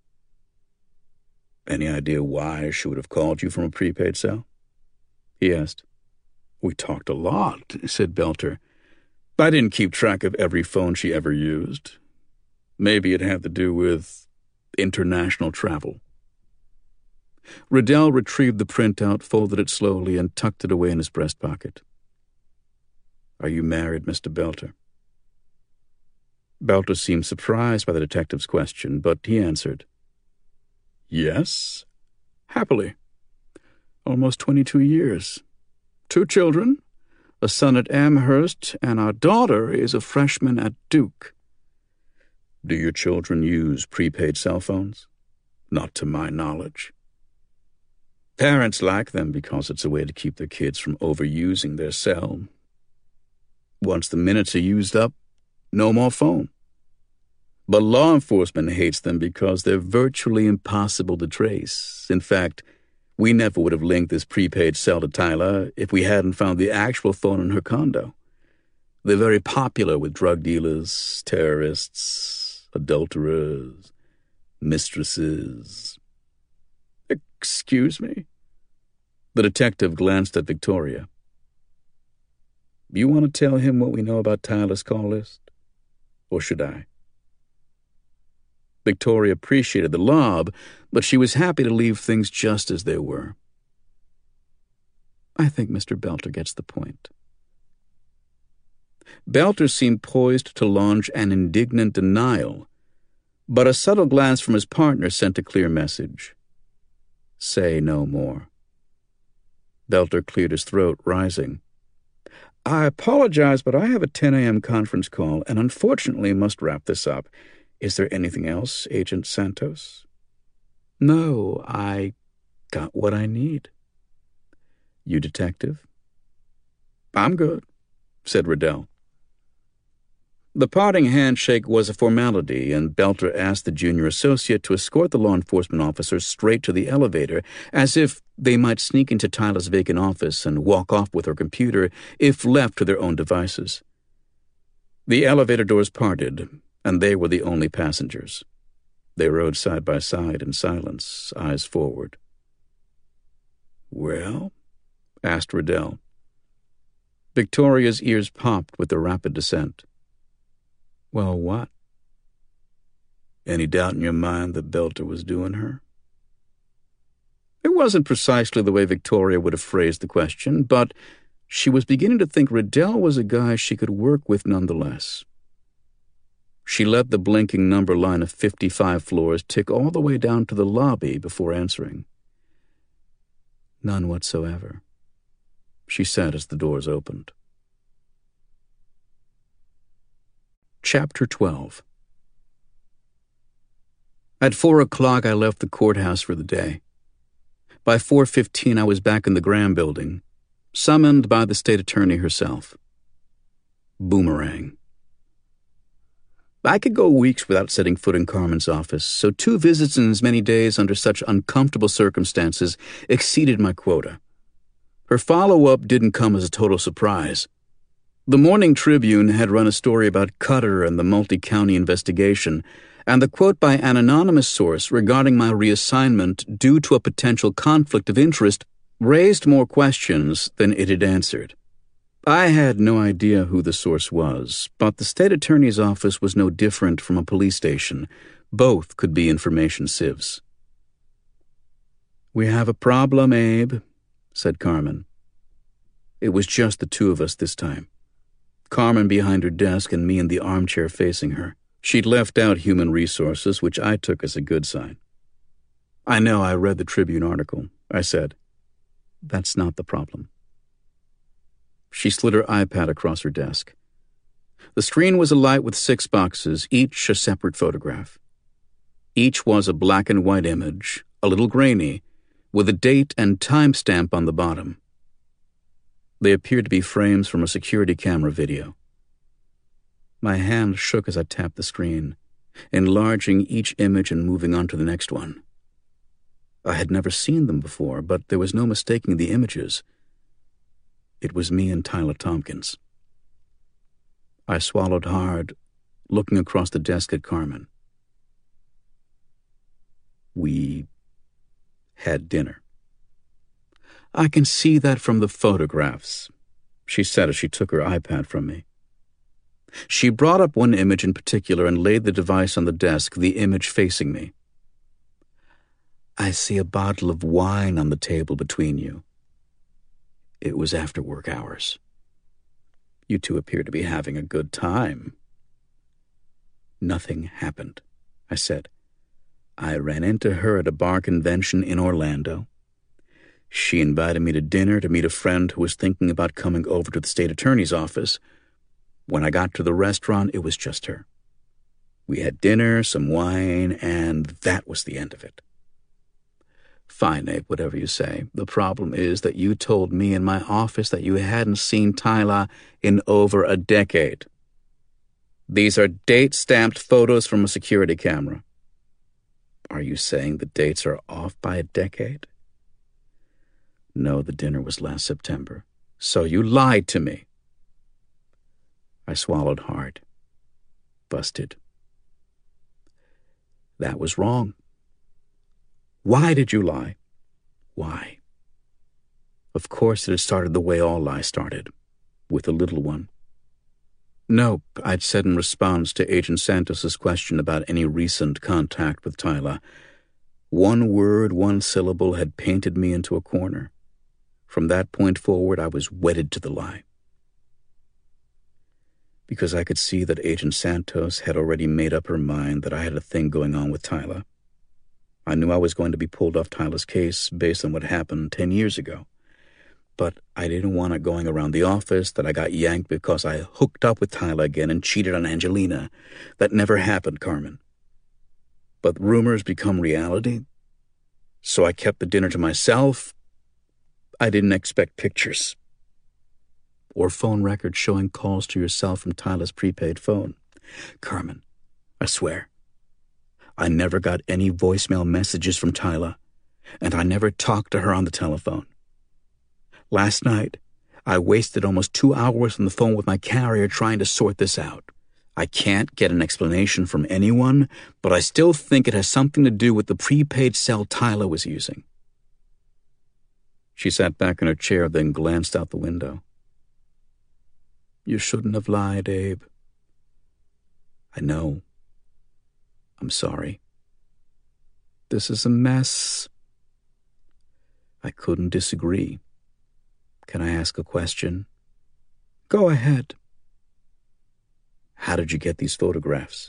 Any idea why she would have called you from a prepaid cell? He asked. We talked a lot, said Belter. I didn't keep track of every phone she ever used. Maybe it had to do with international travel. Riddell retrieved the printout, folded it slowly, and tucked it away in his breast pocket. Are you married, Mister Belter? Belter seemed surprised by the detective's question, but he answered. Yes, happily. Almost twenty-two years. Two children, a son at Amherst, and our daughter is a freshman at Duke. Do your children use prepaid cell phones? Not to my knowledge. Parents like them because it's a way to keep their kids from overusing their cell. Once the minutes are used up, no more phone. But law enforcement hates them because they're virtually impossible to trace. In fact, we never would have linked this prepaid cell to Tyler if we hadn't found the actual phone in her condo. They're very popular with drug dealers, terrorists, adulterers, mistresses. Excuse me? The detective glanced at Victoria. You want to tell him what we know about Tyler's call list? Or should I? Victoria appreciated the lob, but she was happy to leave things just as they were. I think Mister Belter gets the point. Belter seemed poised to launch an indignant denial, but a subtle glance from his partner sent a clear message. Say no more. Belter cleared his throat, rising. I apologize, but I have a ten a.m. conference call and unfortunately must wrap this up. Is there anything else, Agent Santos? No, I got what I need. You detective? I'm good, said Riddell. The parting handshake was a formality, and Belter asked the junior associate to escort the law enforcement officer straight to the elevator, as if they might sneak into Tyler's vacant office and walk off with her computer if left to their own devices. The elevator doors parted, and they were the only passengers. They rode side by side in silence, eyes forward. Well? Asked Riddell. Victoria's ears popped with the rapid descent. Well, what? Any doubt in your mind that Belter was doing her? It wasn't precisely the way Victoria would have phrased the question, but she was beginning to think Riddell was a guy she could work with nonetheless. She let the blinking number line of fifty-five floors tick all the way down to the lobby before answering. None whatsoever, she said as the doors opened. Chapter twelve. At four o'clock, I left the courthouse for the day. By four fifteen, I was back in the Graham building, summoned by the state attorney herself. Boomerang. I could go weeks without setting foot in Carmen's office, so two visits in as many days under such uncomfortable circumstances exceeded my quota. Her follow-up didn't come as a total surprise. The Morning Tribune had run a story about Cutter and the multi-county investigation, and the quote by an anonymous source regarding my reassignment due to a potential conflict of interest raised more questions than it had answered. I had no idea who the source was, but the state attorney's office was no different from a police station. Both could be information sieves. "We have a problem, Abe," said Carmen. It was just the two of us this time. Carmen behind her desk and me in the armchair facing her. She'd left out human resources, which I took as a good sign. "I know, I read the Tribune article," I said. "That's not the problem." She slid her iPad across her desk. The screen was alight with six boxes, each a separate photograph. Each was a black and white image, a little grainy, with a date and timestamp on the bottom. They appeared to be frames from a security camera video. My hand shook as I tapped the screen, enlarging each image and moving on to the next one. I had never seen them before, but there was no mistaking the images. It was me and Tyler Tompkins. I swallowed hard, looking across the desk at Carmen. We had dinner. "I can see that from the photographs," she said as she took her iPad from me. She brought up one image in particular and laid the device on the desk, the image facing me. "I see a bottle of wine on the table between you. It was after work hours. You two appear to be having a good time." "Nothing happened," I said. "I ran into her at a bar convention in Orlando. She invited me to dinner to meet a friend who was thinking about coming over to the state attorney's office. When I got to the restaurant, it was just her. We had dinner, some wine, and that was the end of it." "Fine, Abe, whatever you say. The problem is that you told me in my office that you hadn't seen Tyler in over a decade. These are date-stamped photos from a security camera. Are you saying the dates are off by a decade?" "No, the dinner was last September. So you lied to me." I swallowed hard. Busted. "That was wrong." "Why did you lie?" "Why?" Of course it had started the way all lies started, with a little one. "Nope," I'd said in response to Agent Santos's question about any recent contact with Tyler. One word, one syllable had painted me into a corner. From that point forward, I was wedded to the lie. Because I could see that Agent Santos had already made up her mind that I had a thing going on with Tyler. I knew I was going to be pulled off Tyler's case based on what happened ten years ago. But I didn't want it going around the office that I got yanked because I hooked up with Tyler again and cheated on Angelina. That never happened, Carmen. But rumors become reality. So I kept the dinner to myself. I didn't expect pictures or phone records showing calls to yourself from Tyler's prepaid phone. Carmen, I swear, I never got any voicemail messages from Tyler, and I never talked to her on the telephone. Last night, I wasted almost two hours on the phone with my carrier trying to sort this out. I can't get an explanation from anyone, but I still think it has something to do with the prepaid cell Tyler was using. She sat back in her chair, then glanced out the window. You shouldn't have lied, Abe. I know. I'm sorry. This is a mess. I couldn't disagree. Can I ask a question? Go ahead. How did you get these photographs?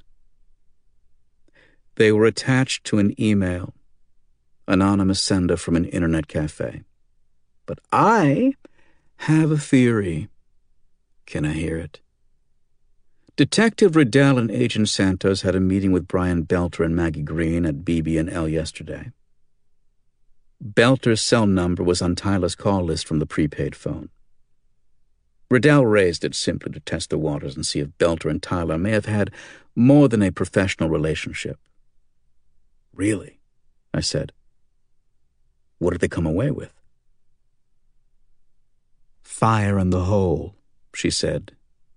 They were attached to an email, anonymous sender from an internet cafe. But I have a theory. Can I hear it? Detective Riddell and Agent Santos had a meeting with Brian Belter and Maggie Green at B B and L yesterday. Belter's cell number was on Tyler's call list from the prepaid phone. Riddell raised it simply to test the waters and see if Belter and Tyler may have had more than a professional relationship. Really? I said. What did they come away with? Fire in the hole, she said,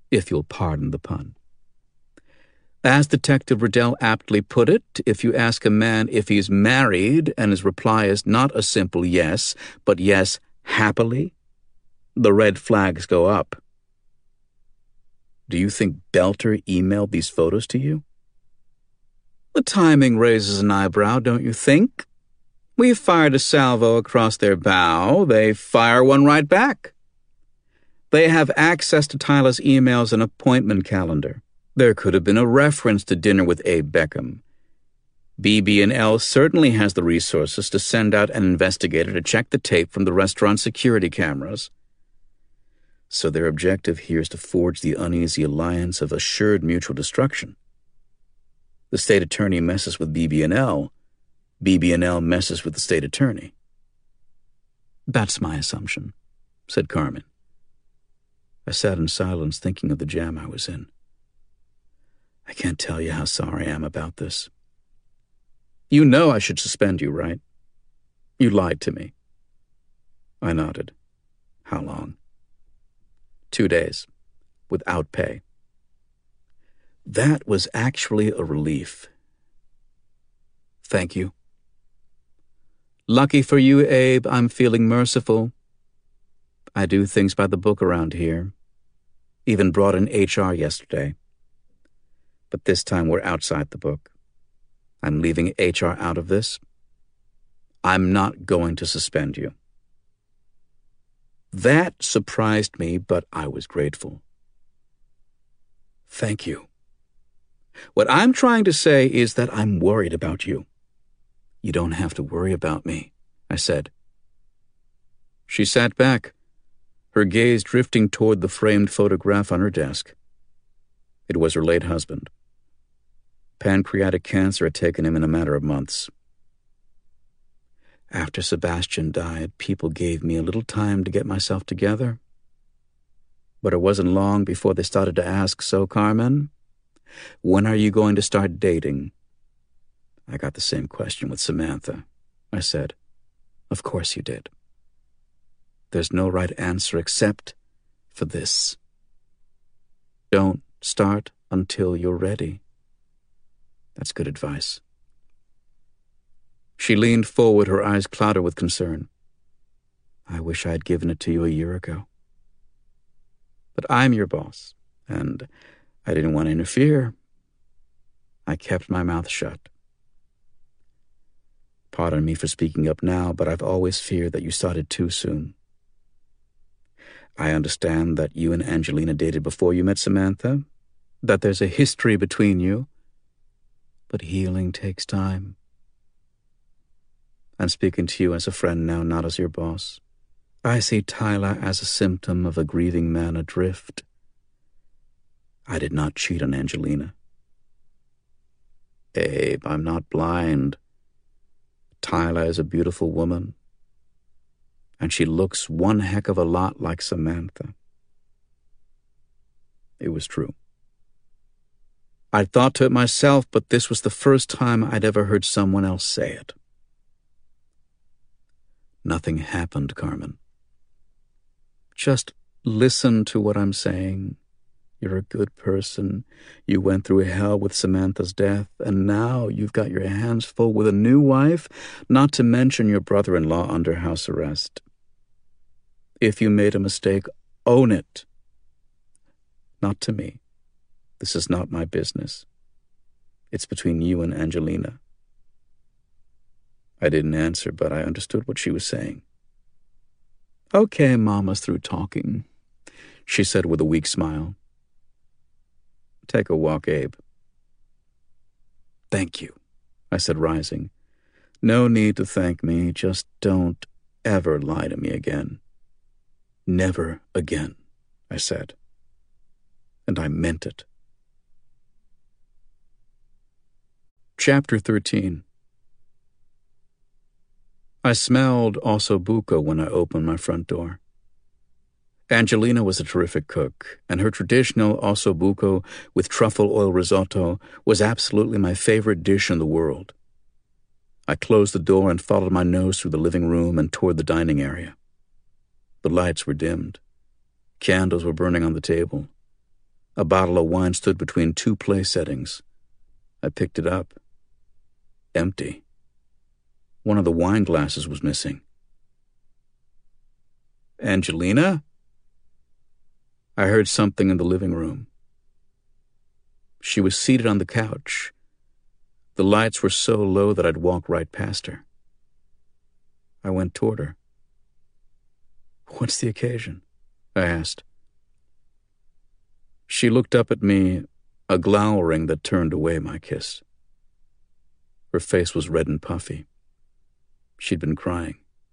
if you'll pardon the pun. As Detective Riddell aptly put it, if you ask a man if he's married and his reply is not a simple yes, but yes happily, the red flags go up. Do you think Belter emailed these photos to you? The timing raises an eyebrow, don't you think? We fired a salvo across their bow, they fire one right back. They have access to Tyler's emails and appointment calendar. There could have been a reference to dinner with Abe Beckham. B B and L certainly has the resources to send out an investigator to check the tape from the restaurant security cameras. So their objective here is to forge the uneasy alliance of assured mutual destruction. The state attorney messes with B B and L. B B and L messes with the state attorney. That's my assumption, said Carmen. I sat in silence thinking of the jam I was in. I can't tell you how sorry I am about this. You know I should suspend you, right? You lied to me. I nodded. How long? Two days, without pay. That was actually a relief. Thank you. Lucky for you, Abe, I'm feeling merciful. I do things by the book around here. Even brought in H R yesterday. But this time we're outside the book. I'm leaving H R out of this. I'm not going to suspend you. That surprised me, but I was grateful. Thank you. What I'm trying to say is that I'm worried about you. You don't have to worry about me, I said. She sat back, her gaze drifting toward the framed photograph on her desk. It was her late husband. Pancreatic cancer had taken him in a matter of months. After Sebastian died, people gave me a little time to get myself together. But it wasn't long before they started to ask, so, Carmen, when are you going to start dating? I got the same question with Samantha. I said, of course you did. There's no right answer except for this. Don't start until you're ready. That's good advice. She leaned forward, her eyes clouded with concern. I wish I had given it to you a year ago. But I'm your boss, and I didn't want to interfere. I kept my mouth shut. Pardon me for speaking up now, but I've always feared that you started too soon. I understand that you and Angelina dated before you met Samantha, that there's a history between you, but healing takes time. I'm speaking to you as a friend now, not as your boss. I see Tyler as a symptom of a grieving man adrift. I did not cheat on Angelina. Abe, I'm not blind. Tyler is a beautiful woman, and she looks one heck of a lot like Samantha. It was true. I'd thought to it myself, but this was the first time I'd ever heard someone else say it. Nothing happened, Carmen. Just listen to what I'm saying. You're a good person. You went through hell with Samantha's death, and now you've got your hands full with a new wife, not to mention your brother-in-law under house arrest. If you made a mistake, own it. Not to me. This is not my business. It's between you and Angelina. I didn't answer, but I understood what she was saying. Okay, Mama's through talking, she said with a weak smile. Take a walk, Abe. Thank you, I said, rising. No need to thank me. Just don't ever lie to me again. Never again, I said. And I meant it. Chapter thirteen. I smelled ossobuco when I opened my front door. Angelina was a terrific cook, and her traditional ossobuco with truffle oil risotto was absolutely my favorite dish in the world. I closed the door and followed my nose through the living room and toward the dining area. The lights were dimmed. Candles were burning on the table. A bottle of wine stood between two play settings. I picked it up. Empty. One of the wine glasses was missing. Angelina? I heard something in the living room. She was seated on the couch. The lights were so low that I'd walk right past her. I went toward her. "What's the occasion?" I asked. She looked up at me, a glowering that turned away my kiss. Her face was red and puffy. She'd been crying.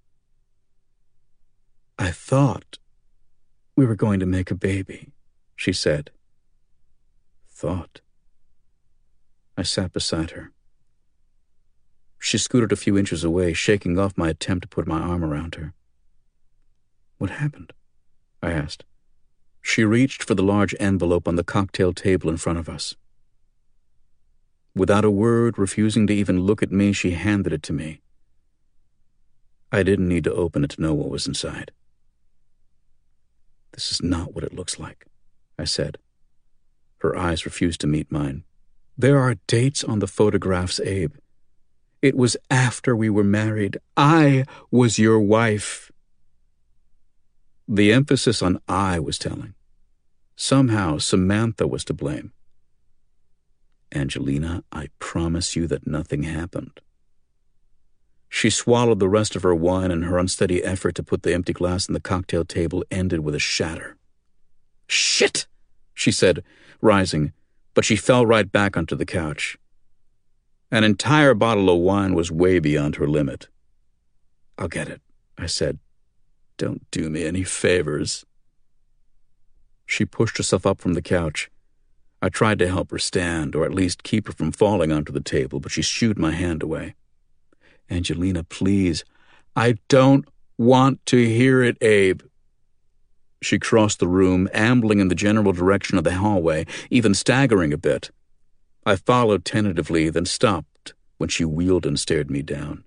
"I thought we were going to make a baby," she said. Thought. I sat beside her. She scooted a few inches away, shaking off my attempt to put my arm around her. "What happened?" I asked. She reached for the large envelope on the cocktail table in front of us. Without a word, refusing to even look at me, she handed it to me. I didn't need to open it to know what was inside. "This is not what it looks like," I said. Her eyes refused to meet mine. "There are dates on the photographs, Abe. It was after we were married. I was your wife." The emphasis on I was telling. Somehow Samantha was to blame. "Angelina, I promise you that nothing happened." She swallowed the rest of her wine, and her unsteady effort to put the empty glass on the cocktail table ended with a shatter. "Shit!" she said, rising, but she fell right back onto the couch. An entire bottle of wine was way beyond her limit. "I'll get it," I said. "Don't do me any favors." She pushed herself up from the couch. I tried to help her stand, or at least keep her from falling onto the table, but she shooed my hand away. "Angelina, please." "I don't want to hear it, Abe." She crossed the room, ambling in the general direction of the hallway, even staggering a bit. I followed tentatively, then stopped when she wheeled and stared me down.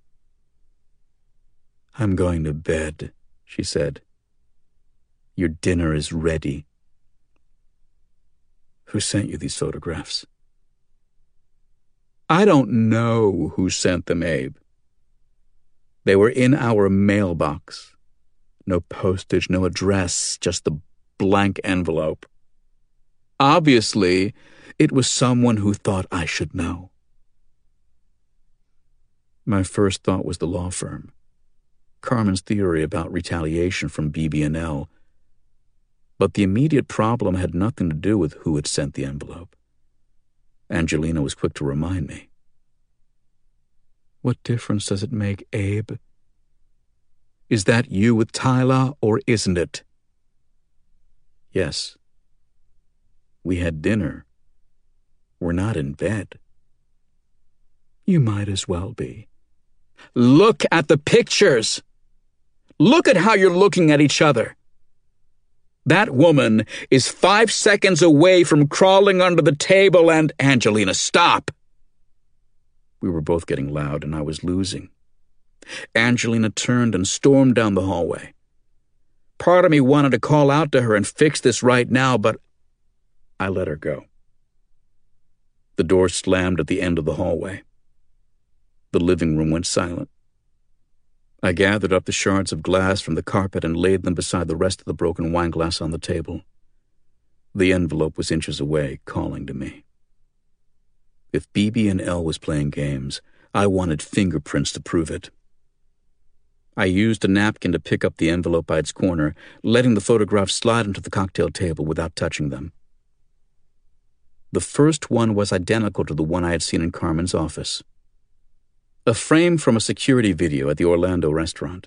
"I'm going to bed," she said. "Your dinner is ready." "Who sent you these photographs?" "I don't know who sent them, Abe. They were in our mailbox. No postage, no address, just the blank envelope. Obviously, it was someone who thought I should know." My first thought was the law firm. Carmen's theory about retaliation from B B and L. But the immediate problem had nothing to do with who had sent the envelope. Angelina was quick to remind me. "What difference does it make, Abe? Is that you with Tyler, or isn't it?" "Yes. We had dinner. We're not in bed." "You might as well be." "Look at the pictures! Look at how you're looking at each other. That woman is five seconds away from crawling under the table and—" "Angelina, stop!" We were both getting loud, and I was losing. Angelina turned and stormed down the hallway. Part of me wanted to call out to her and fix this right now, but I let her go. The door slammed at the end of the hallway. The living room went silent. I gathered up the shards of glass from the carpet and laid them beside the rest of the broken wine glass on the table. The envelope was inches away, calling to me. If B B and L was playing games, I wanted fingerprints to prove it. I used a napkin to pick up the envelope by its corner, letting the photographs slide into the cocktail table without touching them. The first one was identical to the one I had seen in Carmen's office. A frame from a security video at the Orlando restaurant.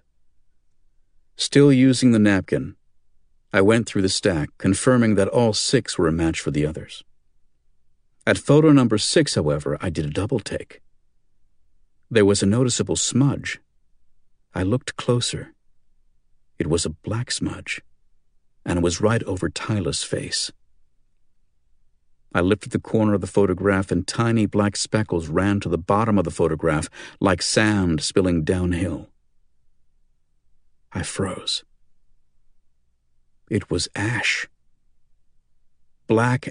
Still using the napkin, I went through the stack, confirming that all six were a match for the others. At photo number six, however, I did a double take. There was a noticeable smudge. I looked closer. It was a black smudge, and it was right over Tyler's face. I lifted the corner of the photograph, and tiny black speckles ran to the bottom of the photograph like sand spilling downhill. I froze. It was ash. Black